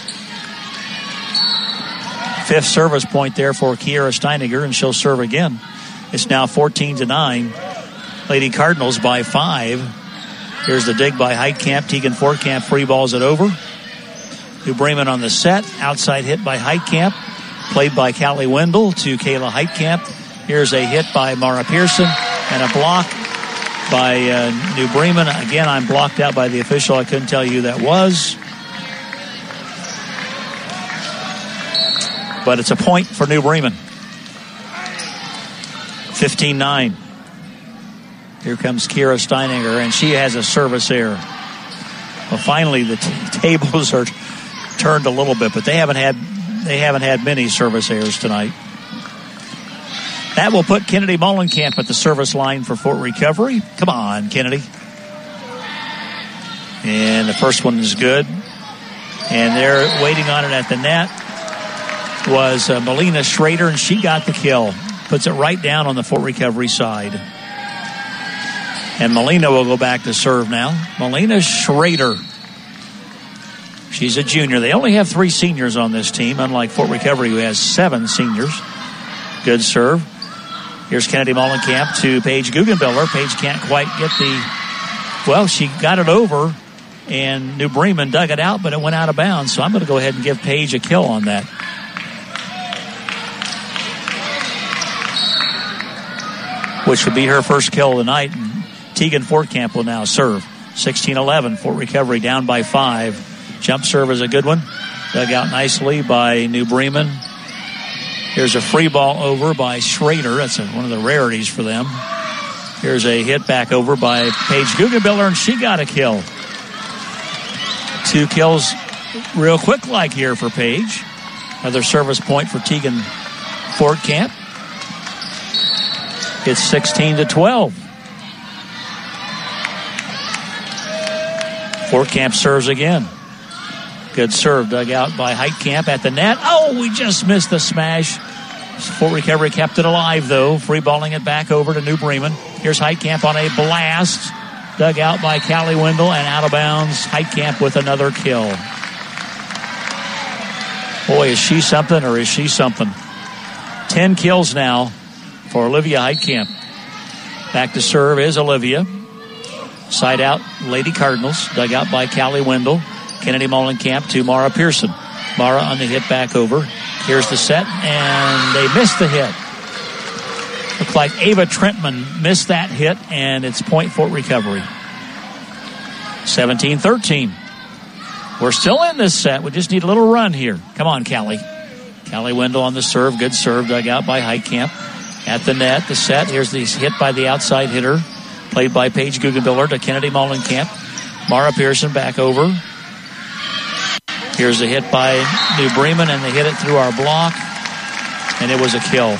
Fifth service point there for Kiera Steininger, and she'll serve again. It's now fourteen to nine. Lady Cardinals by five. Here's the dig by Heitkamp. Tegan Fortcamp free balls it over. New Bremen on the set. Outside hit by Heitkamp. Played by Callie Wendell to Kayla Heitkamp. Here's a hit by Mara Pearson and a block by uh, New Bremen. Again, I'm blocked out by the official. I couldn't tell you who that was. But it's a point for New Bremen. fifteen nine. Here comes Kira Steininger, and she has a service error. Well, finally, the t- tables are turned a little bit, but they haven't had they haven't had many service errors tonight. That will put Kennedy Mullenkamp at the service line for Fort Recovery. Come on, Kennedy. And the first one is good. And they're waiting on it at the net was uh, Melina Schrader, and she got the kill. Puts it right down on the Fort Recovery side. And Melina will go back to serve now. Melina Schrader. She's a junior. They only have three seniors on this team, unlike Fort Recovery, who has seven seniors. Good serve. Here's Kennedy Mollenkamp to Paige Guggenbiller. Paige can't quite get the, well, she got it over, and New Bremen dug it out, but it went out of bounds. So I'm going to go ahead and give Paige a kill on that. Which would be her first kill of the night. And Tegan Fortcamp will now serve. sixteen eleven, Fort Recovery down by five. Jump serve is a good one. Dug out nicely by New Bremen. Here's a free ball over by Schrader. That's a, one of the rarities for them. Here's a hit back over by Paige Guggenbiller, and she got a kill. Two kills real quick like here for Paige. Another service point for Tegan Fortcamp. It's sixteen to twelve. Fortcamp serves again. Good serve dug out by Heitkamp at the net. Oh, we just missed the smash. Fort Recovery kept it alive, though. Free balling it back over to New Bremen. Here's Heitkamp on a blast. Dug out by Callie Wendell and out of bounds. Heitkamp with another kill. Boy, is she something or is she something? Ten kills now for Olivia Heitkamp. Back to serve is Olivia. Side out, Lady Cardinals. Dug out by Callie Wendell. Kennedy Mollenkamp to Mara Pearson. Mara on the hit back over. Here's the set, and they missed the hit. Looks like Ava Trentman missed that hit, and it's point Fort Recovery. seventeen thirteen. We're still in this set. We just need a little run here. Come on, Callie. Callie Wendell on the serve. Good serve dug out by Heitkamp. At the net, the set. Here's the hit by the outside hitter. Played by Paige Guggenbiller to Kennedy Mollenkamp. Mara Pearson back over. Here's a hit by New Bremen, and they hit it through our block, and it was a kill.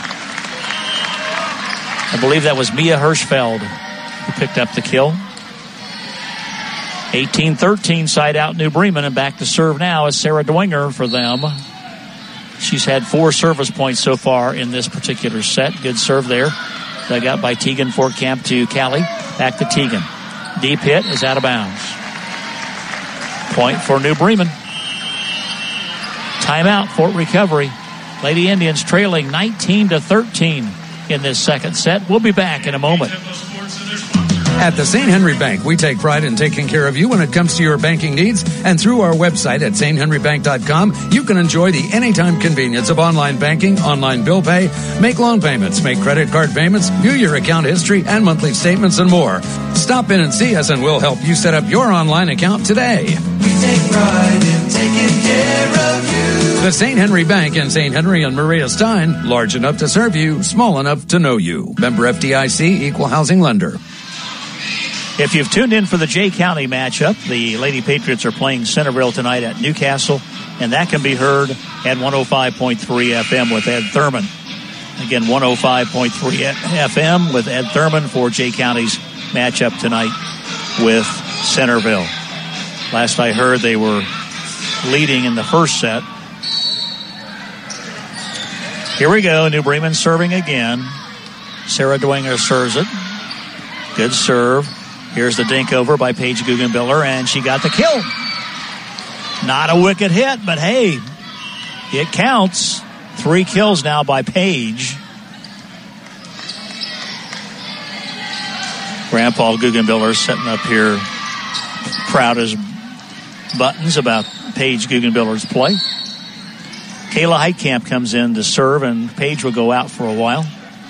I believe that was Mia Hirschfeld who picked up the kill. eighteen thirteen, side out New Bremen, and back to serve now is Sarah Dwinger for them. She's had four service points so far in this particular set. Good serve there. Dug out by Tegan Fortcamp to Callie. Back to Tegan. Deep hit is out of bounds. Point for New Bremen. Timeout, Fort Recovery. Lady Indians trailing nineteen to thirteen in this second set. We'll be back in a moment. At the Saint Henry Bank, we take pride in taking care of you when it comes to your banking needs. And through our website at saint henry bank dot com, you can enjoy the anytime convenience of online banking, online bill pay, make loan payments, make credit card payments, view your account history and monthly statements, and more. Stop in and see us, and we'll help you set up your online account today. We take pride in taking care of you. The Saint Henry Bank in Saint Henry and Maria Stein, large enough to serve you, small enough to know you. Member F D I C, Equal Housing Lender. If you've tuned in for the Jay County matchup, the Lady Patriots are playing Centerville tonight at Newcastle, and that can be heard at one oh five point three F M with Ed Thurman. Again, one oh five point three F M with Ed Thurman for Jay County's matchup tonight with Centerville. Last I heard, they were leading in the first set. Here we go. New Bremen serving again. Sarah Dwinger serves it. Good serve. Here's the dink over by Paige Guggenbiller, and she got the kill. Not a wicked hit, but hey, it counts. Three kills now by Paige. Grandpa Guggenbiller sitting up here proud as buttons about Paige Guggenbiller's play. Kayla Heitkamp comes in to serve, and Paige will go out for a while.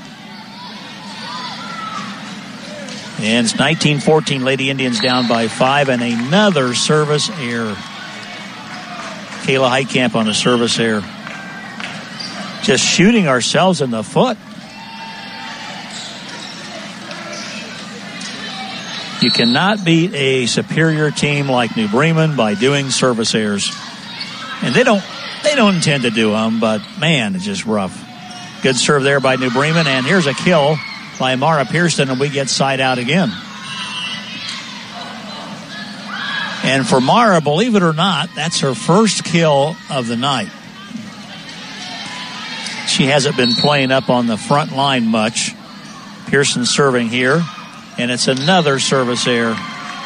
And it's nineteen fourteen, Lady Indians down by five, and another service error. Kayla Heitkamp on a service error. Just shooting ourselves in the foot. You cannot beat a superior team like New Bremen by doing service errors. And they don't they don't intend to do them, but man, it's just rough. Good serve there by New Bremen, and here's a kill by Mara Pearson, and we get side out again. And for Mara, believe it or not, that's her first kill of the night. She hasn't been playing up on the front line much. Pearson serving here, and it's another service error.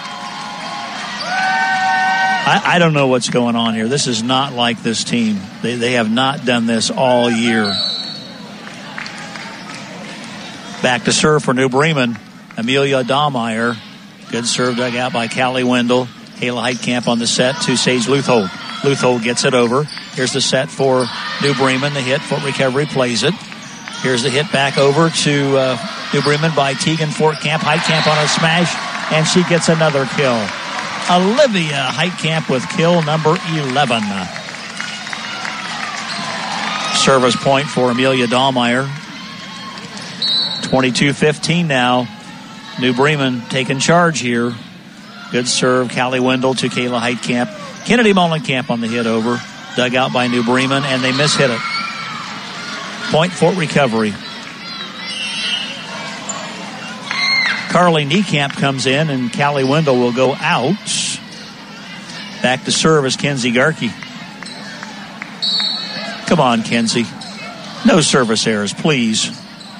I, I don't know what's going on here. This is not like this team. They, they have not done this all year. Back to serve for New Bremen, Amelia Dahlmeyer. Good serve dug out by Callie Wendell. Kayla Heitkamp on the set to Sage Luthold. Luthold gets it over. Here's the set for New Bremen. The hit, foot recovery, plays it. Here's the hit back over to uh, New Bremen by Tegan Fortkamp. Heitkamp on a smash, and she gets another kill. Olivia Heitkamp with kill number eleven. Service point for Amelia Dahlmeyer. twenty-two fifteen now. New Bremen taking charge here. Good serve, Callie Wendell to Kayla Heitkamp. Kennedy Mullenkamp on the hit over. Dug out by New Bremen, and they mishit it. Point Fort Recovery. Carly Niekamp comes in, and Callie Wendell will go out. Back to serve is Kenzie Garkey. Come on, Kenzie. No service errors, please.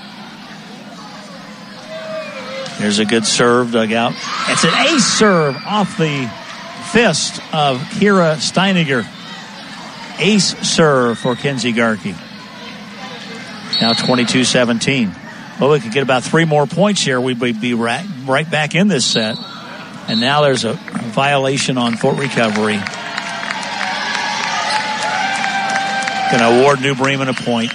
There's a good serve dug out. It's an ace serve off the fist of Kira Steiniger. Ace serve for Kenzie Garkey. Now twenty-two seventeen. Well, we could get about three more points here. We'd be right, right back in this set. And now there's a violation on Fort Recovery. Going to award New Bremen a point.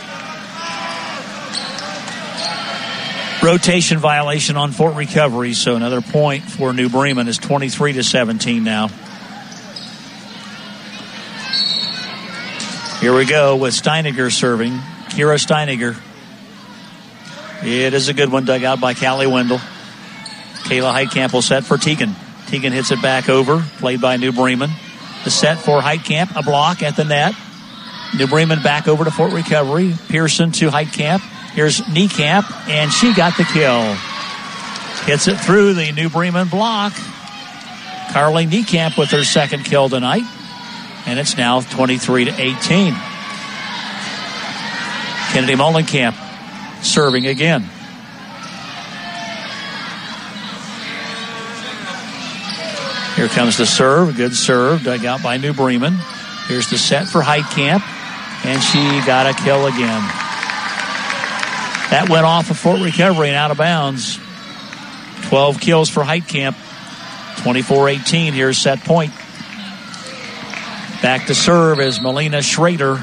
Rotation violation on Fort Recovery, so another point for New Bremen is twenty-three to seventeen now. Here we go with Steiniger serving. Kira Steiniger. It is a good one dug out by Callie Wendell. Kayla Heitkamp will set for Tegan. Tegan hits it back over, played by New Bremen. The set for Heitkamp, a block at the net. New Bremen back over to Fort Recovery. Pearson to Heitkamp. Here's Niekamp, and she got the kill. Hits it through the New Bremen block. Carly Niekamp with her second kill tonight. And it's now twenty-three to eighteen. Kennedy Mullenkamp serving again. Here comes the serve. Good serve dug out by New Bremen. Here's the set for Heitkamp, and she got a kill again. That went off of Fort Recovery and out of bounds. twelve kills for Heitkamp. twenty-four eighteen. Here's set point. Back to serve is Melina Schrader.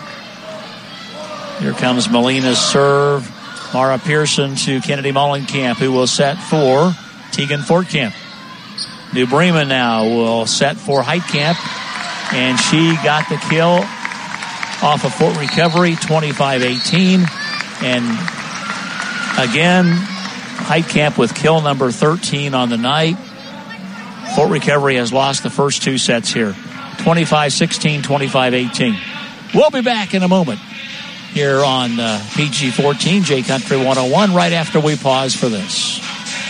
Here comes Melina's serve. Mara Pearson to Kennedy Mullenkamp, who will set for Tegan Fortkamp. New Bremen now will set for Heitkamp, and she got the kill off of Fort Recovery, twenty-five eighteen. And again, Heitkamp with kill number thirteen on the night. Fort Recovery has lost the first two sets here. twenty-five sixteen, twenty-five eighteen. We'll be back in a moment here on uh, P G fourteen, J Country one oh one, right after we pause for this.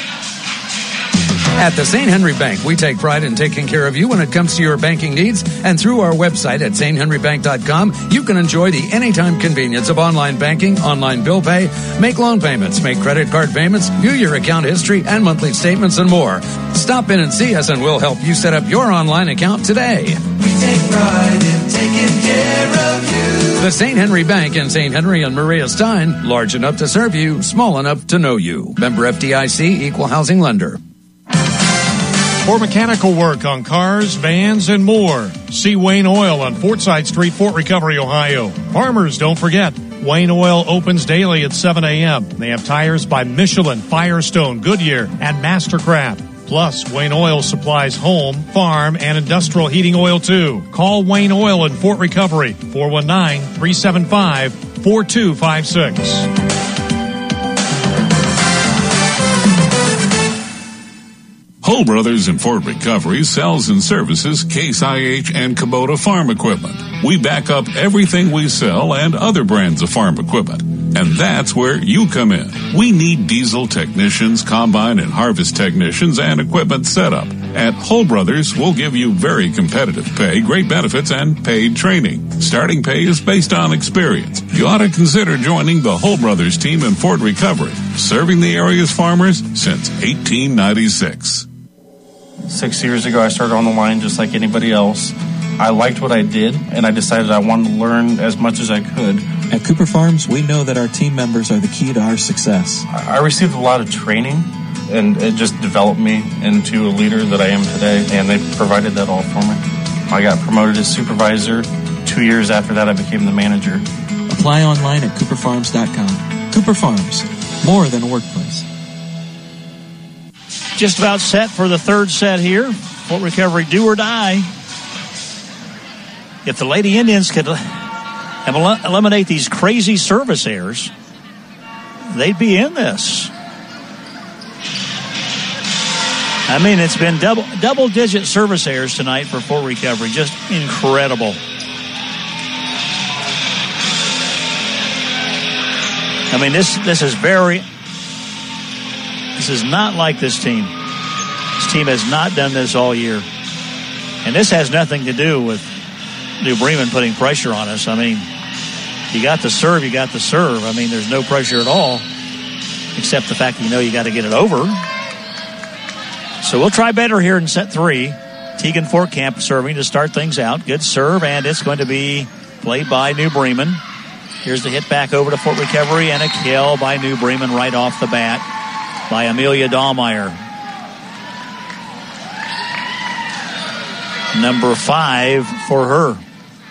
At the Saint Henry Bank, we take pride in taking care of you when it comes to your banking needs. And through our website at saint henry bank dot com, you can enjoy the anytime convenience of online banking, online bill pay, make loan payments, make credit card payments, view your account history and monthly statements, and more. Stop in and see us, and we'll help you set up your online account today. We take pride in taking care of you. The Saint Henry Bank in Saint Henry and Maria Stein, large enough to serve you, small enough to know you. Member F D I C, Equal Housing Lender. For mechanical work on cars, vans, and more, see Wayne Oil on Fortside Street, Fort Recovery, Ohio. Farmers, don't forget, Wayne Oil opens daily at seven a.m. They have tires by Michelin, Firestone, Goodyear, and Mastercraft. Plus, Wayne Oil supplies home, farm, and industrial heating oil, too. Call Wayne Oil in Fort Recovery, four one nine, three seven five, four two five six. Hull Brothers in Fort Recovery sells and services Case I H and Kubota farm equipment. We back up everything we sell and other brands of farm equipment. And that's where you come in. We need diesel technicians, combine and harvest technicians, and equipment setup. At Hull Brothers, we'll give you very competitive pay, great benefits, and paid training. Starting pay is based on experience. You ought to consider joining the Hull Brothers team in Fort Recovery, serving the area's farmers since eighteen ninety-six. Six years ago, I started on the line just like anybody else. I liked what I did, and I decided I wanted to learn as much as I could At Cooper Farms, we know that our team members are the key to our success. I received a lot of training, and it just developed me into a leader that I am today, and they provided that all for me. I got promoted as supervisor. Two years after that, I became the manager. Apply online at cooper farms dot com. Cooper Farms, more than a workplace. Just about set for the third set here. Fort Recovery do or die. If the Lady Indians could eliminate these crazy service errors, they'd be in this. I mean, it's been double double digit service errors tonight for Fort Recovery. Just incredible. I mean, this this is very, this is not like this team. This team has not done this all year. And this has nothing to do with New Bremen putting pressure on us. I mean, you got the serve, you got the serve. I mean, there's no pressure at all, except the fact that you know you got to get it over. So we'll try better here in set three. Tegan Fortcamp serving to start things out. Good serve, and it's going to be played by New Bremen. Here's the hit back over to Fort Recovery, and a kill by New Bremen right off the bat by Amelia Dahlmeyer. Number five for her.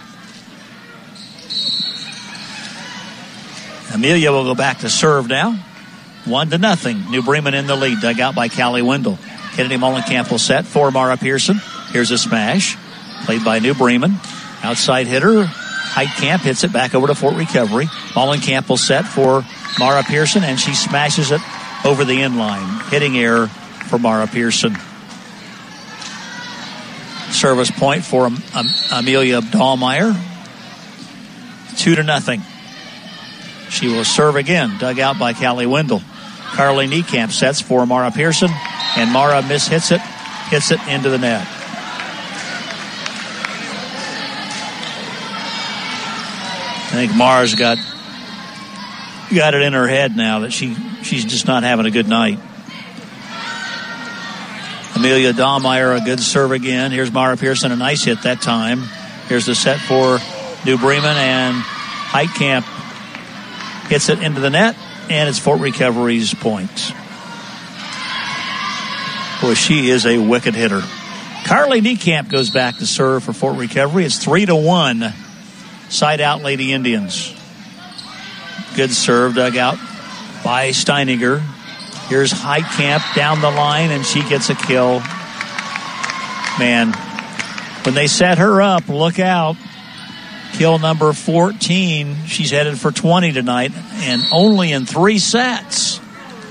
Amelia will go back to serve now. One to nothing. New Bremen in the lead, dug out by Callie Wendell. Kennedy Mullenkamp will set for Mara Pearson. Here's a smash, played by New Bremen. Outside hitter, Heitkamp hits it back over to Fort Recovery. Mullenkamp will set for Mara Pearson, and she smashes it over the end line. Hitting error for Mara Pearson. Service point for um, um, Amelia Dahlmeyer. Two to nothing. She will serve again, dug out by Callie Wendell. Carly Niekamp sets for Mara Pearson, and Mara mishits it, hits it into the net. I think Mara's got got it in her head now that she she's just not having a good night. Amelia Dahlmeyer, a good serve again. Here's Mara Pearson, a nice hit that time. Here's the set for New Bremen, and Heitkamp hits it into the net, and it's Fort Recovery's point. Boy, she is a wicked hitter. Carly Niekamp goes back to serve for Fort Recovery. It's three to one. Side out Lady Indians. Good serve dug out by Steininger. Here's Heitkamp down the line, and she gets a kill. Man, when they set her up, look out. Kill number fourteen. She's headed for twenty tonight, and only in three sets.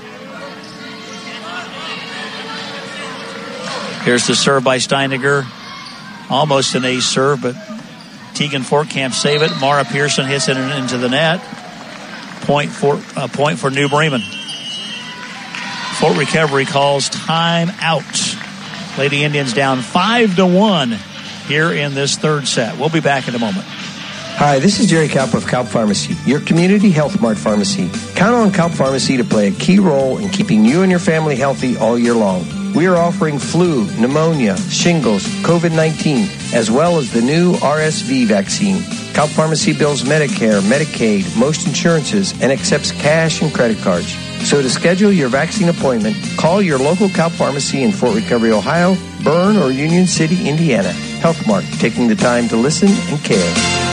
Here's the serve by Steininger. Almost an ace serve, but Tegan Fortcamp save it. Mara Pearson hits it into the net. Point for uh, point for New Bremen. Fort Recovery calls time out. Lady Indians down five to one here in this third set. We'll be back in a moment. Hi, this is Jerry Kaup of Kaup Pharmacy, your community health mart pharmacy. Count on Kaup Pharmacy to play a key role in keeping you and your family healthy all year long. We are offering flu, pneumonia, shingles, covid nineteen, as well as the new R S V vaccine. Kaup Pharmacy bills Medicare, Medicaid, most insurances, and accepts cash and credit cards. So to schedule your vaccine appointment, call your local Kaup Pharmacy in Fort Recovery, Ohio, Bern, or Union City, Indiana. Health Mart, taking the time to listen and care.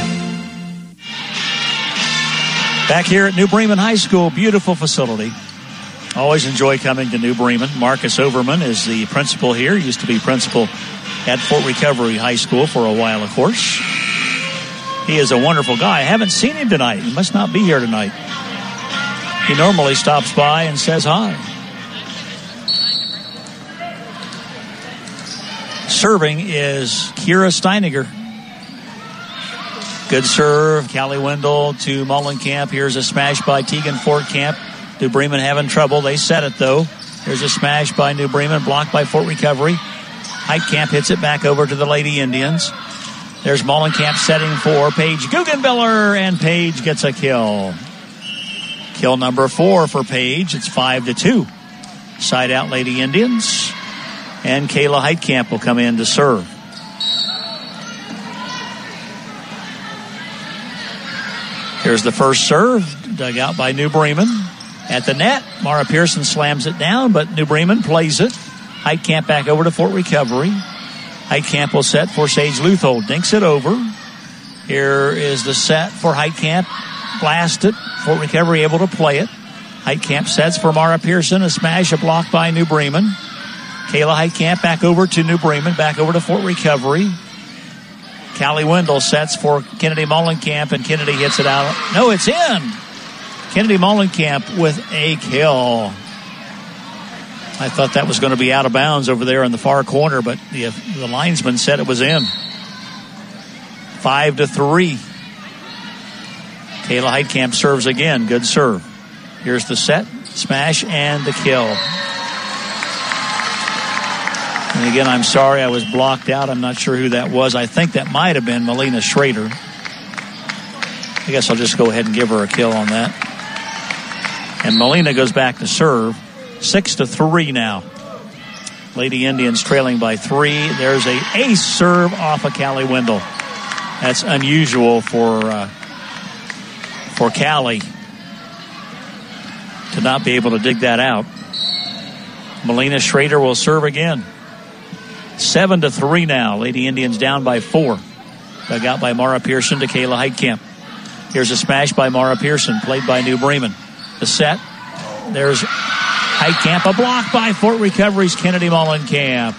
Back here at New Bremen High School, beautiful facility. Always enjoy coming to New Bremen. Marcus Overman is the principal here. Used to be principal at Fort Recovery High School for a while, of course. He is a wonderful guy. I haven't seen him tonight. He must not be here tonight. He normally stops by and says hi. Serving is Kira Steininger. Good serve. Callie Wendell to Mullenkamp. Here's a smash by Tegan Fortcamp. New Bremen having trouble. They set it, though. Here's a smash by New Bremen, blocked by Fort Recovery. Heitkamp hits it back over to the Lady Indians. There's Mullenkamp setting for Paige Guggenbiller, and Paige gets a kill. Kill number four for Paige. It's five to two. Side out Lady Indians. And Kayla Heitkamp will come in to serve. Here's the first serve, dug out by New Bremen. At the net, Mara Pearson slams it down, but New Bremen plays it. Heitkamp back over to Fort Recovery. Heitkamp will set for Sage Luthold. Dinks it over. Here is the set for Heitkamp. Blast it. Fort Recovery able to play it. Heitkamp sets for Mara Pearson. A smash, a block by New Bremen. Kayla Heitkamp back over to New Bremen. Back over to Fort Recovery. Callie Wendell sets for Kennedy Mollenkamp, and Kennedy hits it out. No, it's in. Kennedy Mollenkamp with a kill. I thought that was going to be out of bounds over there in the far corner, but the, the linesman said it was in. Five to three. Kayla Heitkamp serves again. Good serve. Here's the set, smash, and the kill. And again, I'm sorry I was blocked out. I'm not sure who that was. I think that might have been Melina Schrader. I guess I'll just go ahead and give her a kill on that. And Melina goes back to serve. Six to three now. Lady Indians trailing by three. There's a ace serve off of Callie Wendell. That's unusual for uh, for Callie to not be able to dig that out. Melina Schrader will serve again. Seven to three now. Lady Indians down by four. Dug out by Mara Pearson to Kayla Heitkamp. Here's a smash by Mara Pearson, played by New Bremen. The set. There's Heitkamp, a block by Fort Recovery's Kennedy Mollenkamp.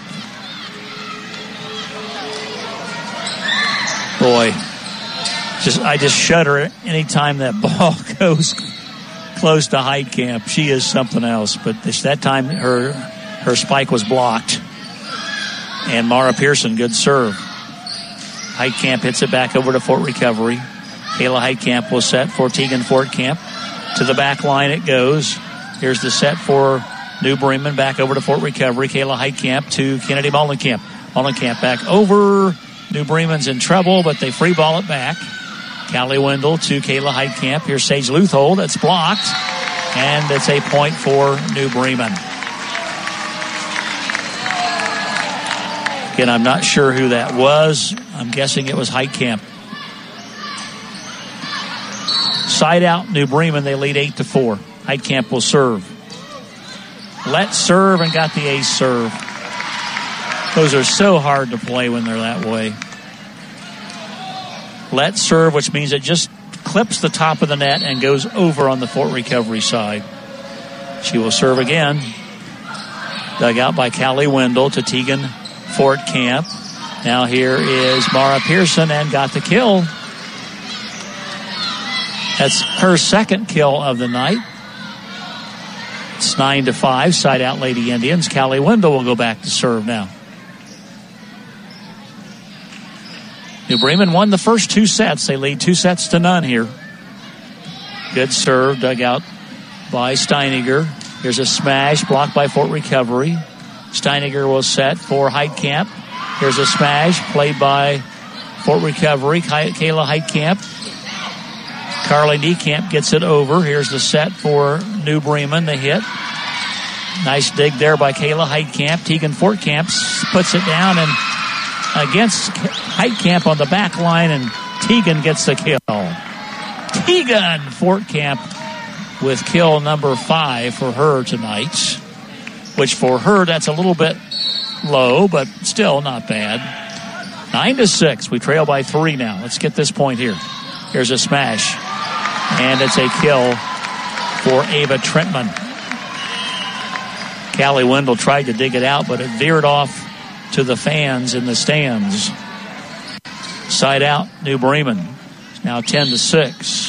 Boy, just I just shudder anytime that ball goes close to Heitkamp. She is something else. But this, that time her her spike was blocked. And Mara Pearson, good serve. Heitkamp hits it back over to Fort Recovery. Kayla Heitkamp will set for Tegan Fortkamp. To the back line it goes. Here's the set for New Bremen, back over to Fort Recovery. Kayla Heitkamp to Kennedy Mollenkamp. Mollenkamp back over. New Bremen's in trouble, but they free ball it back. Callie Wendell to Kayla Heitkamp. Here's Sage Luthold. That's blocked. And it's a point for New Bremen. Again, I'm not sure who that was. I'm guessing it was Heitkamp. Side out, New Bremen. They lead eight to four. Heitkamp will serve. Let's serve and got the ace serve. Those are so hard to play when they're that way. Let's serve, which means it just clips the top of the net and goes over on the Fort Recovery side. She will serve again. Dug out by Callie Wendell to Tegan Fortkamp. Now here is Mara Pearson and got the kill. That's her second kill of the night. It's nine to five. Side out Lady Indians. Callie Wendell will go back to serve now. New Bremen won the first two sets. They lead two sets to none here. Good serve, dug out by Steiniger. Here's a smash, blocked by Fort Recovery. Steiniger will set for Heitkamp. Here's a smash, played by Fort Recovery. Kayla Heitkamp. Carly Niekamp gets it over. Here's the set for New Bremen, the hit. Nice dig there by Kayla Heitkamp. Tegan Fortkamp puts it down and against Heitkamp on the back line, and Tegan gets the kill. Tegan Fortkamp with kill number five for her tonight, which for her, that's a little bit low, but still not bad. Nine to six. We trail by three now. Let's get this point here. Here's a smash, and it's a kill for Ava Trentman. Callie Wendell tried to dig it out, but it veered off to the fans in the stands. Side out, New Bremen. It's now ten to six.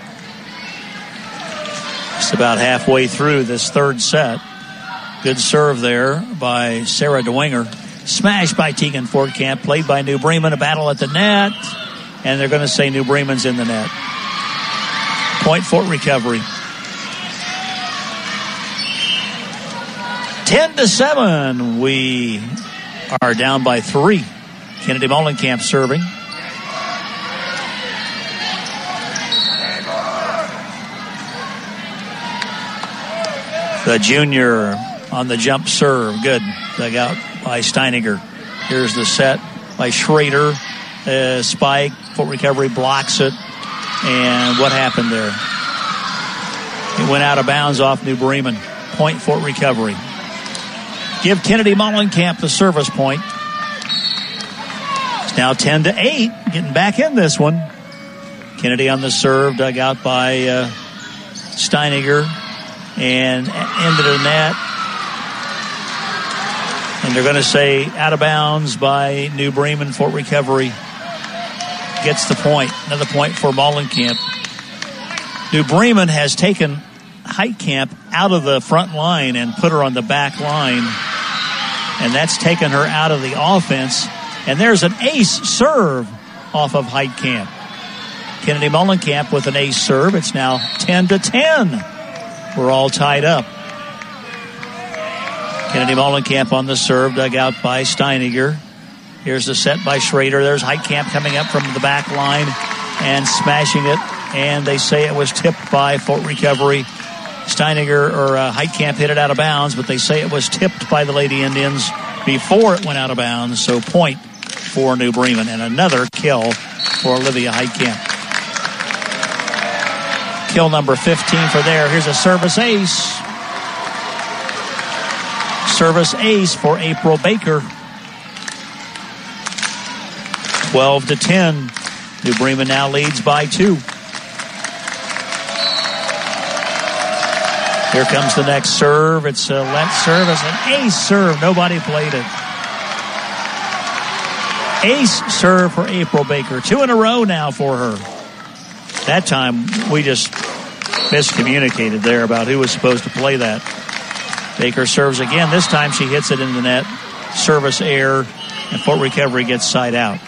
Just about halfway through this third set. Good serve there by Sarah DeWinger. Smash by Tegan Fortkamp, played by New Bremen. A battle at the net, and they're going to say New Bremen's in the net. Point Fort Recovery. ten to seven. We are down by three. Kennedy Mollenkamp serving. The junior on the jump serve. Good. Dug out by Steiniger. Here's the set by Schrader. Uh, spike. Fort Recovery blocks it. And what happened there? It went out of bounds off New Bremen. Point Fort Recovery. Give Kennedy Mollenkamp the service point. It's now ten to eight. Getting back in this one. Kennedy on the serve, dug out by uh, Steiniger. And into the net. And they're going to say out of bounds by New Bremen. Fort Recovery gets the point. Another point for Mollenkamp. New Bremen has taken Heitkamp out of the front line and put her on the back line. And that's taken her out of the offense. And there's an ace serve off of Heitkamp. Kennedy Mollenkamp with an ace serve. It's now ten to ten. We're all tied up. Kennedy Mollenkamp on the serve, dug out by Steiniger. Here's the set by Schrader. There's Heitkamp coming up from the back line and smashing it. And they say it was tipped by Fort Recovery. Steiniger or uh, Heitkamp hit it out of bounds, but they say it was tipped by the Lady Indians before it went out of bounds. So point for New Bremen. And another kill for Olivia Heitkamp. Kill number fifteen for there. Here's a service ace. Service ace for April Baker. twelve to ten. New Bremen now leads by two. Here comes the next serve. It's a let serve. It's an ace serve. Nobody played it. Ace serve for April Baker. Two in a row now for her. That time we just miscommunicated there about who was supposed to play that. Baker serves again. This time she hits it in the net. Service error, and Fort Recovery gets side out.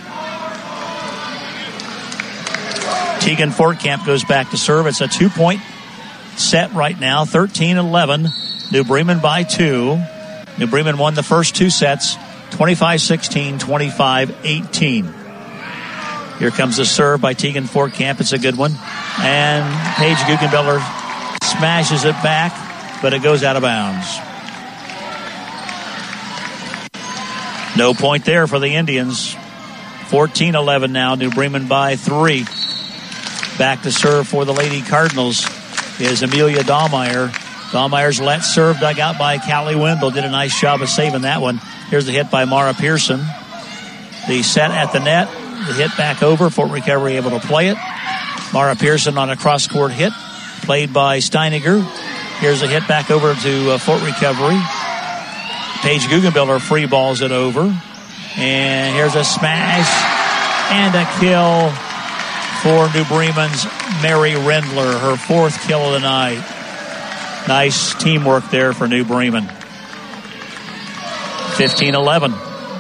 Tegan Fortcamp goes back to serve. It's a two-point set right now, thirteen eleven. New Bremen by two. New Bremen won the first two sets, twenty-five sixteen, twenty-five eighteen. Here comes the serve by Tegan Fortcamp. It's a good one. And Paige Guggenbiller smashes it back, but it goes out of bounds. No point there for the Indians. fourteen eleven now. New Bremen by three. Back to serve for the Lady Cardinals is Amelia Dahlmeyer. Dahlmeyer's let serve, dug out by Callie Wendell. Did a nice job of saving that one. Here's the hit by Mara Pearson. The set at the net. The hit back over. Fort Recovery able to play it. Mara Pearson on a cross-court hit. Played by Steiniger. Here's a hit back over to uh, Fort Recovery. Paige Guggenbiller free balls it over. And here's a smash and a kill for New Bremen's Mary Rendler, her fourth kill of the night. Nice teamwork there for New Bremen. fifteen eleven.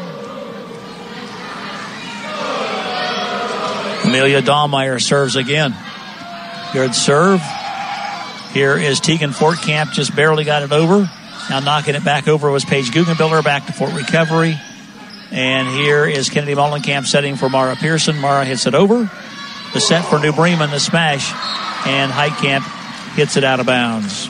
Amelia Dahlmeyer serves again. Good serve. Here is Tegan Fortcamp, just barely got it over. Now knocking it back over was Paige Guggenbiller, back to Fort Recovery. And here is Kennedy Mollenkamp setting for Mara Pearson. Mara hits it over. The set for New Bremen, the smash. And Heitkamp hits it out of bounds.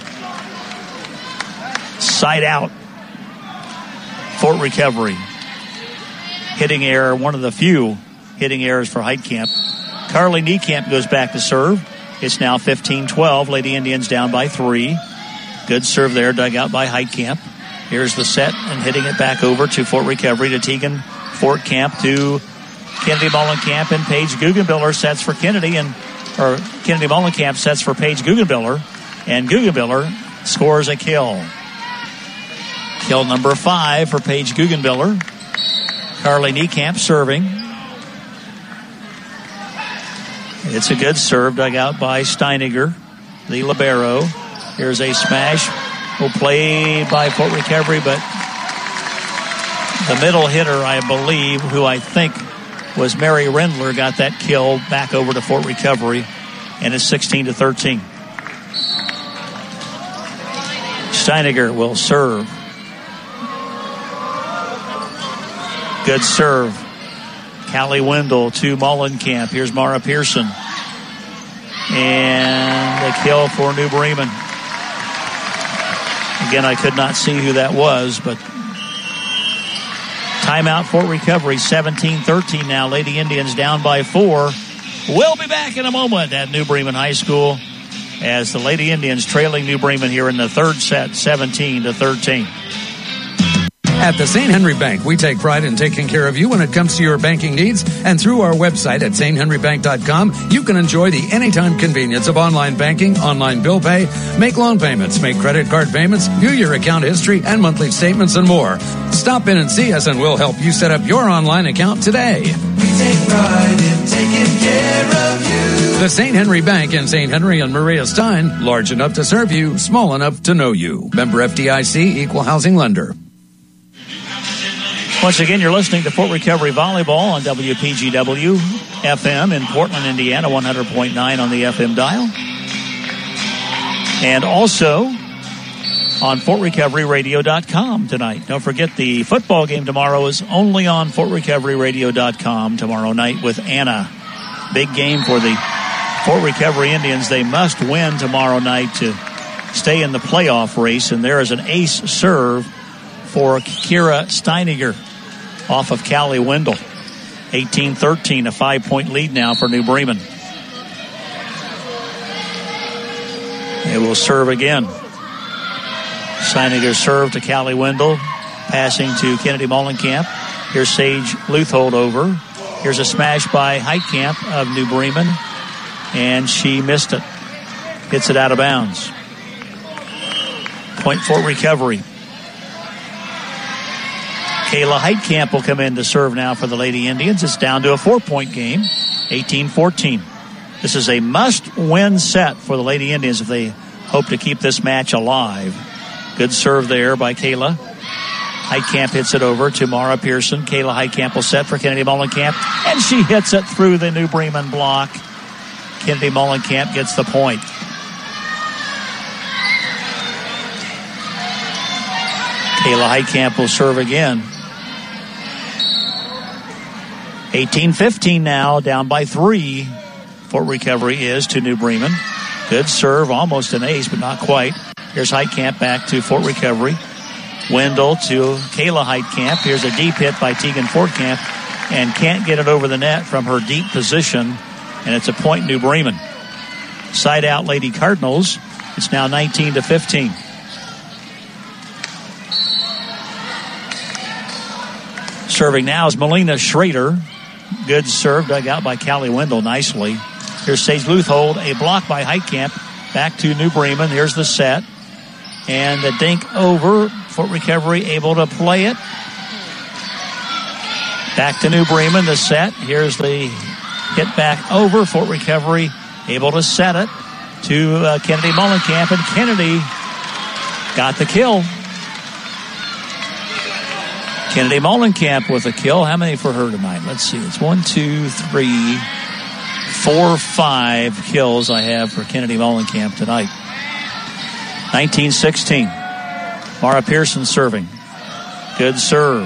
Side out. Fort Recovery. Hitting error, one of the few hitting errors for Heitkamp. Carly Niekamp goes back to serve. It's now fifteen twelve. Lady Indians down by three. Good serve there, dug out by Heitkamp. Here's the set and hitting it back over to Fort Recovery to Tegan Fortcamp to Kennedy Mollenkamp, and Paige Guggenbiller sets for Kennedy, and or Kennedy Mollenkamp sets for Paige Guggenbiller, and Guggenbiller scores a kill. Kill number five for Paige Guggenbiller. Carly Niekamp serving. It's a good serve, dug out by Steiniger, the libero. Here's a smash. Well played by Fort Recovery, but the middle hitter, I believe, who I think was Mary Rendler, got that kill back over to Fort Recovery, and it's sixteen to thirteen. Steiniger will serve. Good serve. Callie Wendell to Mollenkamp. Here's Mara Pearson. And the kill for New Bremen. Again, I could not see who that was, but timeout Fort Recovery, seventeen thirteen now. Lady Indians down by four. We'll be back in a moment at New Bremen High School as the Lady Indians trailing New Bremen here in the third set, seventeen to thirteen. At the Saint Henry Bank, we take pride in taking care of you when it comes to your banking needs. And through our website at saint henry bank dot com, you can enjoy the anytime convenience of online banking, online bill pay, make loan payments, make credit card payments, view your account history and monthly statements and more. Stop in and see us and we'll help you set up your online account today. We take pride in taking care of you. The Saint Henry Bank in Saint Henry and Maria Stein, large enough to serve you, small enough to know you. Member F D I C, Equal Housing Lender. Once again, you're listening to Fort Recovery Volleyball on W P G W F M in Portland, Indiana, one hundred point nine on the F M dial. And also on fort recovery radio dot com tonight. Don't forget the football game tomorrow is only on fort recovery radio dot com tomorrow night with Anna. Big game for the Fort Recovery Indians. They must win tomorrow night to stay in the playoff race. And there is an ace serve for Kira Steiniger off of Callie Wendell. eighteen thirteen, a five-point lead now for New Bremen. It will serve again. Steiniger serve to Callie Wendell, passing to Kennedy Mollenkamp. Here's Sage Luthold over. Here's a smash by Heitkamp of New Bremen, and she missed it. Hits it out of bounds. Point Fort Recovery. Kayla Heitkamp will come in to serve now for the Lady Indians. It's down to a four-point game, eighteen fourteen. This is a must-win set for the Lady Indians if they hope to keep this match alive. Good serve there by Kayla. Heitkamp hits it over to Mara Pearson. Kayla Heitkamp will set for Kennedy Mollenkamp, and she hits it through the New Bremen block. Kennedy Mollenkamp gets the point. Kayla Heitkamp will serve again. eighteen fifteen now, down by three. Fort Recovery is to New Bremen. Good serve, almost an ace, but not quite. Here's Heitkamp back to Fort Recovery. Wendell to Kayla Heitkamp. Here's a deep hit by Tegan Fortkamp, and can't get it over the net from her deep position, and it's a point New Bremen. Side out Lady Cardinals. It's now nineteen to fifteen. Serving now is Melina Schrader. Good serve dug out by Callie Wendell nicely. Here's Sage Luthold, a block by Heitkamp. Back to New Bremen. Here's the set. And the dink over. Fort Recovery able to play it. Back to New Bremen, the set. Here's the hit back over. Fort Recovery able to set it to uh, Kennedy Mollenkamp. And Kennedy got the kill. Kennedy Mollenkamp with a kill. How many for her tonight? Let's see. It's one, two, three, four, five kills I have for Kennedy Mollenkamp tonight. nineteen sixteen. Mara Pearson serving. Good serve.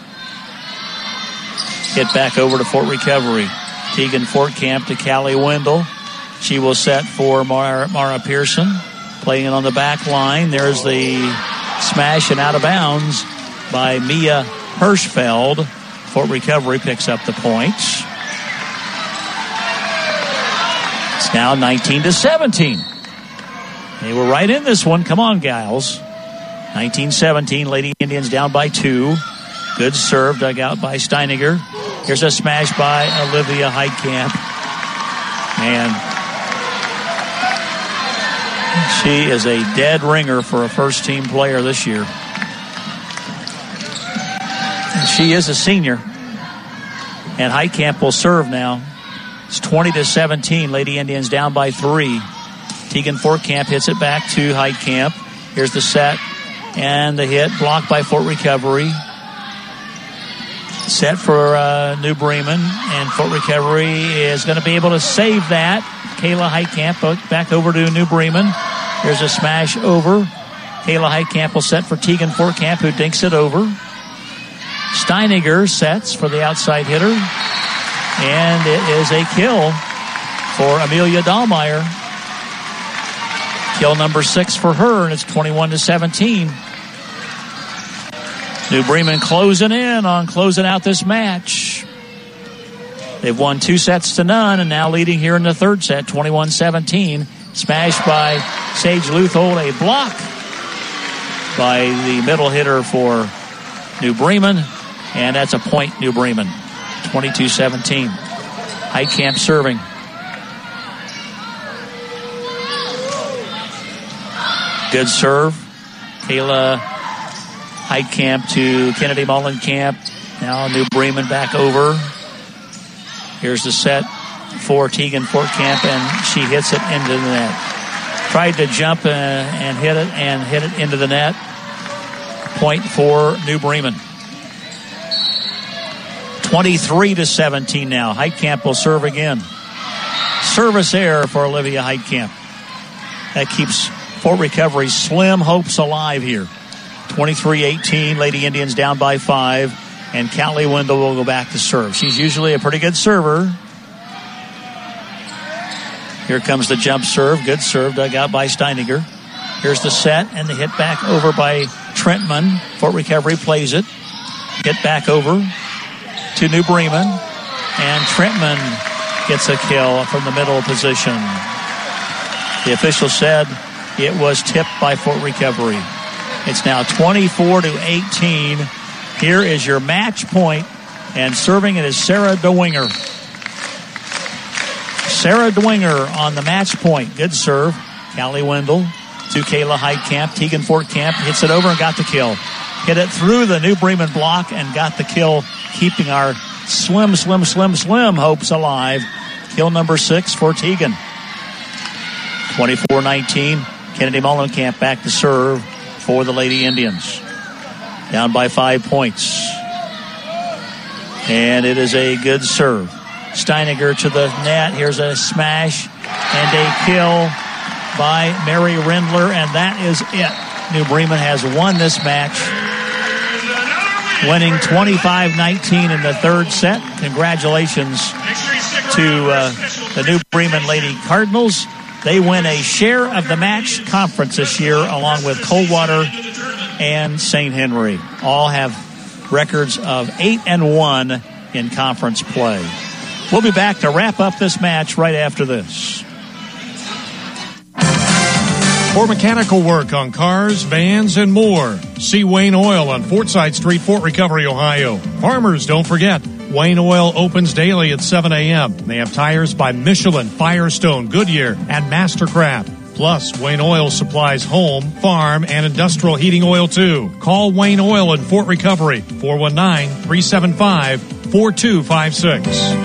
Hit back over to Fort Recovery. Tegan Fortkamp to Callie Wendell. She will set for Mara, Mara Pearson. Playing it on the back line. There's the smash and out of bounds by Mia Hirschfeld. Fort Recovery picks up the points. It's now nineteen to seventeen. They were right in this one. Come on, gals. nineteen seventeen, Lady Indians down by two. Good serve dug out by Steiniger. Here's a smash by Olivia Heitkamp. Man, she is a dead ringer for a first-team player this year. And she is a senior. And Heitkamp will serve now. It's twenty to seventeen. Lady Indians down by three. Tegan Fortkamp hits it back to Heitkamp. Here's the set. And the hit blocked by Fort Recovery. Set for uh, New Bremen. And Fort Recovery is going to be able to save that. Kayla Heitkamp back over to New Bremen. Here's a smash over. Kayla Heitkamp will set for Tegan Fortkamp, who dinks it over. Steiniger sets for the outside hitter. And it is a kill for Amelia Dahlmeyer. Kill number six for her, and it's twenty-one to seventeen. New Bremen closing in on closing out this match. They've won two sets to none and now leading here in the third set, twenty-one seventeen. Smashed by Sage Luthold, a block by the middle hitter for New Bremen, and that's a point, New Bremen, twenty-two seventeen. Heitkamp serving. Good serve. Kayla Heitkamp to Kennedy Mullenkamp. Now New Bremen back over. Here's the set for Tegan Fortkamp, and she hits it into the net. Tried to jump uh, and hit it and hit it into the net. Point for New Bremen. twenty-three to seventeen now. Heitkamp will serve again. Service error for Olivia Heitkamp. That keeps Fort Recovery's slim hopes alive here. twenty-three eighteen. Lady Indians down by five. And Callie Wendell will go back to serve. She's usually a pretty good server. Here comes the jump serve. Good serve dug out by Steininger. Here's the set and the hit back over by Trentman. Fort Recovery plays it. Hit back over to New Bremen. And Trentman gets a kill from the middle position. The official said it was tipped by Fort Recovery. It's now twenty-four to eighteen. Here is your match point, and serving it is Sarah DeWinger. Sarah DeWinger on the match point. Good serve. Callie Wendell to Kayla Heitkamp. Tegan Fortkamp hits it over and got the kill. Hit it through the New Bremen block and got the kill, keeping our slim, slim, slim, slim hopes alive. Kill number six for Tegan. twenty-four nineteen. Kennedy Mullenkamp back to serve for the Lady Indians. Down by five points. And it is a good serve. Steininger to the net. Here's a smash and a kill by Mary Rindler, and that is it. New Bremen has won this match, winning twenty-five nineteen in the third set. Congratulations to uh, the New Bremen Lady Cardinals. They win a share of the match conference this year, along with Coldwater and Saint Henry. All have records of eight and one in conference play. We'll be back to wrap up this match right after this. For mechanical work on cars, vans, and more, see Wayne Oil on Fortside Street, Fort Recovery, Ohio. Farmers, don't forget, Wayne Oil opens daily at seven a.m. They have tires by Michelin, Firestone, Goodyear, and Mastercraft. Plus, Wayne Oil supplies home, farm, and industrial heating oil, too. Call Wayne Oil in Fort Recovery, four one nine, three seven five, four two five six.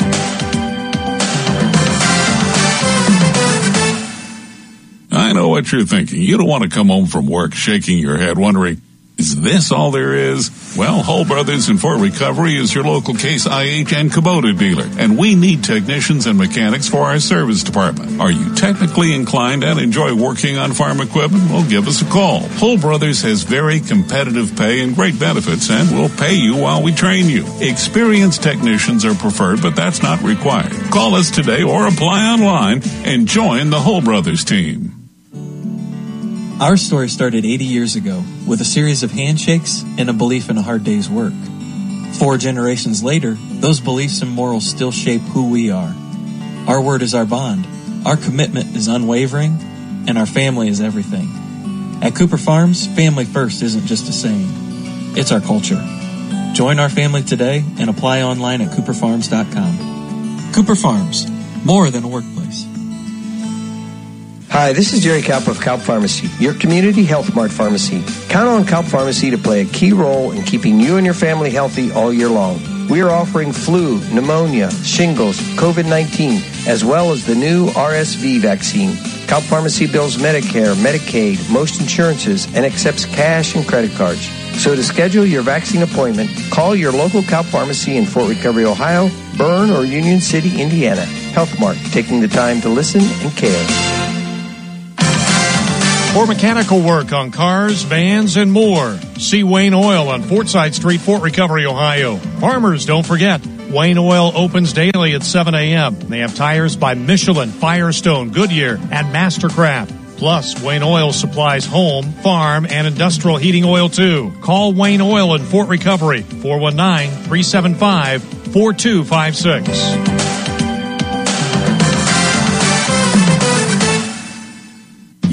I know what you're thinking. You don't want to come home from work shaking your head wondering, is this all there is? Well, Hull Brothers in Fort Recovery is your local Case I H and Kubota dealer, and we need technicians and mechanics for our service department. Are you technically inclined and enjoy working on farm equipment? Well, give us a call. Hull Brothers has very competitive pay and great benefits, and we'll pay you while we train you. Experienced technicians are preferred, but that's not required. Call us today or apply online and join the Hull Brothers team. Our story started eighty years ago with a series of handshakes and a belief in a hard day's work. Four generations later, those beliefs and morals still shape who we are. Our word is our bond. Our commitment is unwavering, and our family is everything. At Cooper Farms, family first isn't just a saying. It's our culture. Join our family today and apply online at cooper farms dot com. Cooper Farms, more than a workplace. Hi, this is Jerry Kalp of Kalp Pharmacy, your community health mart pharmacy. Count on Kalp Pharmacy to play a key role in keeping you and your family healthy all year long. We are offering flu, pneumonia, shingles, covid nineteen, as well as the new R S V vaccine. Kalp Pharmacy bills Medicare, Medicaid, most insurances, and accepts cash and credit cards. So to schedule your vaccine appointment, call your local Kalp Pharmacy in Fort Recovery, Ohio, Bern, or Union City, Indiana. Health Mart, taking the time to listen and care. For mechanical work on cars, vans, and more, see Wayne Oil on Fortside Street, Fort Recovery, Ohio. Farmers, don't forget, Wayne Oil opens daily at seven a.m. They have tires by Michelin, Firestone, Goodyear, and Mastercraft. Plus, Wayne Oil supplies home, farm, and industrial heating oil, too. Call Wayne Oil in Fort Recovery, four one nine, three seven five, four two five six.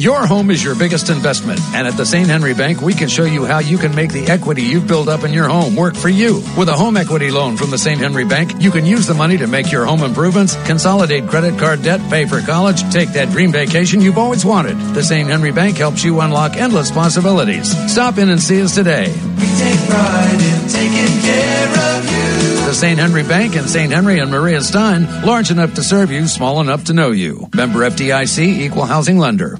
Your home is your biggest investment, and at the Saint Henry Bank, we can show you how you can make the equity you've built up in your home work for you. With a home equity loan from the Saint Henry Bank, you can use the money to make your home improvements, consolidate credit card debt, pay for college, take that dream vacation you've always wanted. The Saint Henry Bank helps you unlock endless possibilities. Stop in and see us today. We take pride in taking care of you. The Saint Henry Bank in Saint Henry and Maria Stein, large enough to serve you, small enough to know you. Member F D I C, Equal Housing Lender.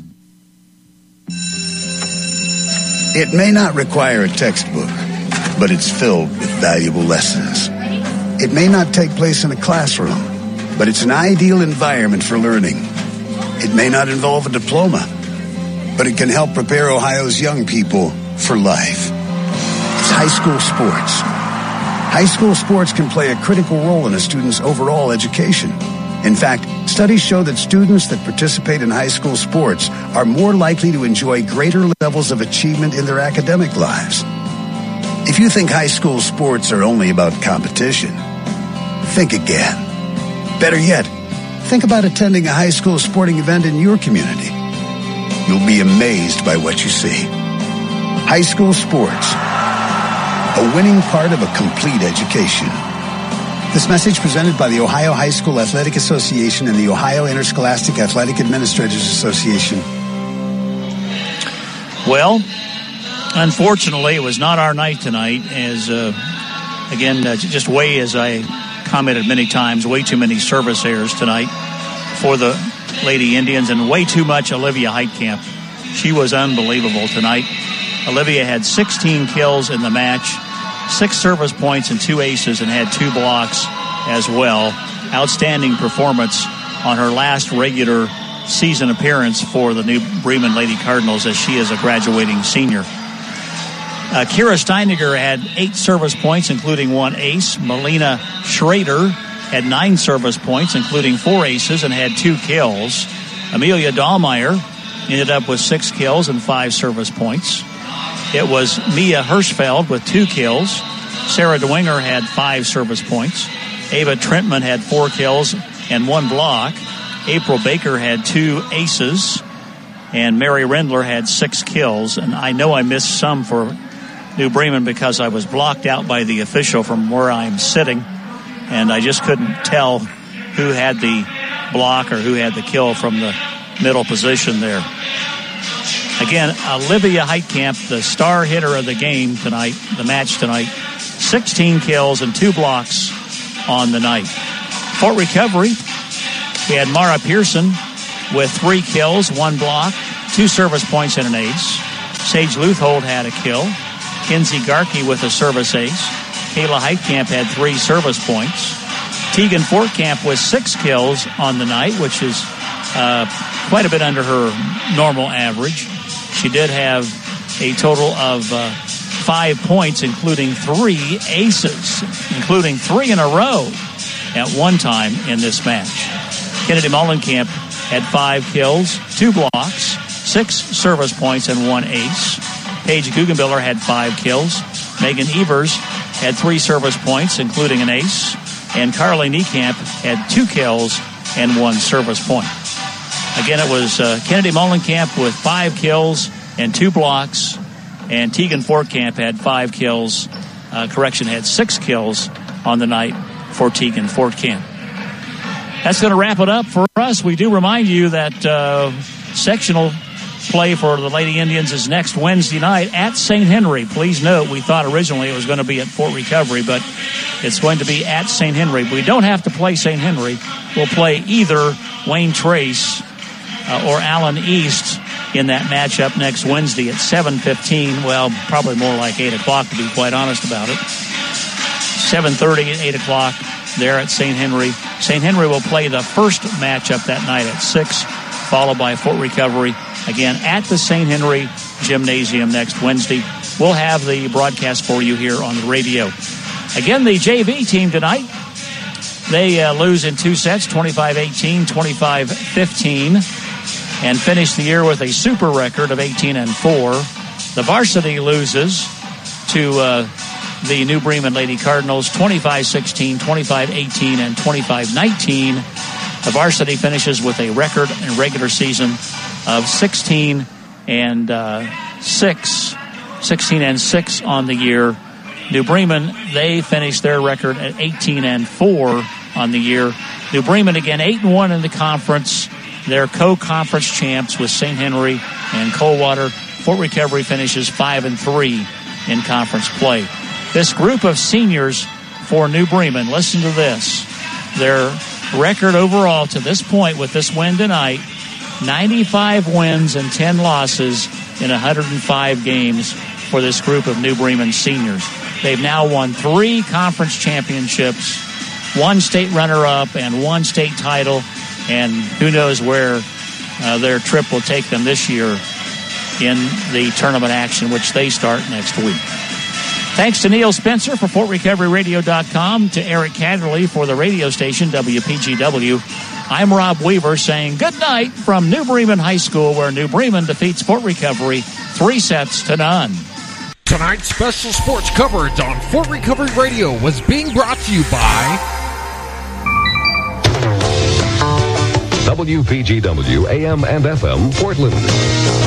It may not require a textbook, but it's filled with valuable lessons. It may not take place in a classroom, but it's an ideal environment for learning. It may not involve a diploma, but it can help prepare Ohio's young people for life. It's high school sports. High school sports can play a critical role in a student's overall education. In fact, studies show that students that participate in high school sports are more likely to enjoy greater levels of achievement in their academic lives. If you think high school sports are only about competition, think again. Better yet, think about attending a high school sporting event in your community. You'll be amazed by what you see. High school sports, a winning part of a complete education. This message presented by the Ohio High School Athletic Association and the Ohio Interscholastic Athletic Administrators Association. Well, unfortunately, it was not our night tonight, as, uh, again, uh, just way, as I commented many times, way too many service errors tonight for the Lady Indians, and way too much Olivia Heitkamp. She was unbelievable tonight. Olivia had sixteen kills in the match, six service points and two aces, and had two blocks as well. Outstanding performance on her last regular season appearance for the New Bremen Lady Cardinals, as she is a graduating senior. Uh, Kira Steiniger had eight service points, including one ace. Melina Schrader had nine service points, including four aces, and had two kills. Amelia Dahlmeyer ended up with six kills and five service points. It was Mia Hirschfeld with two kills. Sarah DeWinger had five service points. Ava Trentman had four kills and one block. April Baker had two aces. And Mary Rendler had six kills. And I know I missed some for New Bremen because I was blocked out by the official from where I'm sitting. And I just couldn't tell who had the block or who had the kill from the middle position there. Again, Olivia Heitkamp, the star hitter of the game tonight, the match tonight, sixteen kills and two blocks on the night. Fort Recovery, we had Mara Pearson with three kills, one block, two service points and an ace. Sage Luthold had a kill. Kinsey Garkey with a service ace. Kayla Heitkamp had three service points. Tegan Fortkamp with six kills on the night, which is uh, quite a bit under her normal average. She did have a total of uh, five points, including three aces, including three in a row at one time in this match. Kennedy Mullenkamp had five kills, two blocks, six service points, and one ace. Paige Guggenbiller had five kills. Megan Evers had three service points, including an ace. And Carly Niekamp had two kills and one service point. Again, it was uh, Kennedy Mullenkamp with five kills and two blocks, and Tegan Fortkamp had five kills. Uh, correction, had six kills on the night for Tegan Fortkamp. That's going to wrap it up for us. We do remind you that uh, sectional play for the Lady Indians is next Wednesday night at Saint Henry. Please note, we thought originally it was going to be at Fort Recovery, but it's going to be at Saint Henry. We don't have to play Saint Henry. We'll play either Wayne Trace uh, or Allen East in that matchup next Wednesday at seven fifteen. Well, probably more like eight o'clock, to be quite honest about it. seven thirty and eight o'clock there at Saint Henry. Saint Henry will play the first matchup that night at six, followed by Fort Recovery again at the Saint Henry Gymnasium next Wednesday. We'll have the broadcast for you here on the radio. Again, the J V team tonight, they uh, lose in two sets, twenty-five eighteen, twenty-five fifteen, and finish the year with a super record of eighteen and four. The varsity loses to uh, the New Bremen Lady Cardinals, twenty-five sixteen, twenty-five eighteen, and twenty-five nineteen. The varsity finishes with a record in regular season of sixteen and six, sixteen and six on the year. New Bremen, they finished their record at eighteen and four on the year. New Bremen again eight and one in the conference. They're co-conference champs with Saint Henry and Coldwater. Fort Recovery finishes five and three in conference play. This group of seniors for New Bremen, listen to this. Their record overall to this point with this win tonight, ninety-five wins and ten losses in one hundred five games for this group of New Bremen seniors. They've now won three conference championships, one state runner-up, and one state title, and who knows where uh, their trip will take them this year in the tournament action, which they start next week. Thanks to Neil Spencer for Fort Recovery Radio dot com, to Eric Catterley for the radio station W P G W. I'm Rob Weaver saying good night from New Bremen High School, where New Bremen defeats Fort Recovery three sets to none. Tonight's special sports coverage on Fort Recovery Radio was being brought to you by W P G W A M and F M Portland.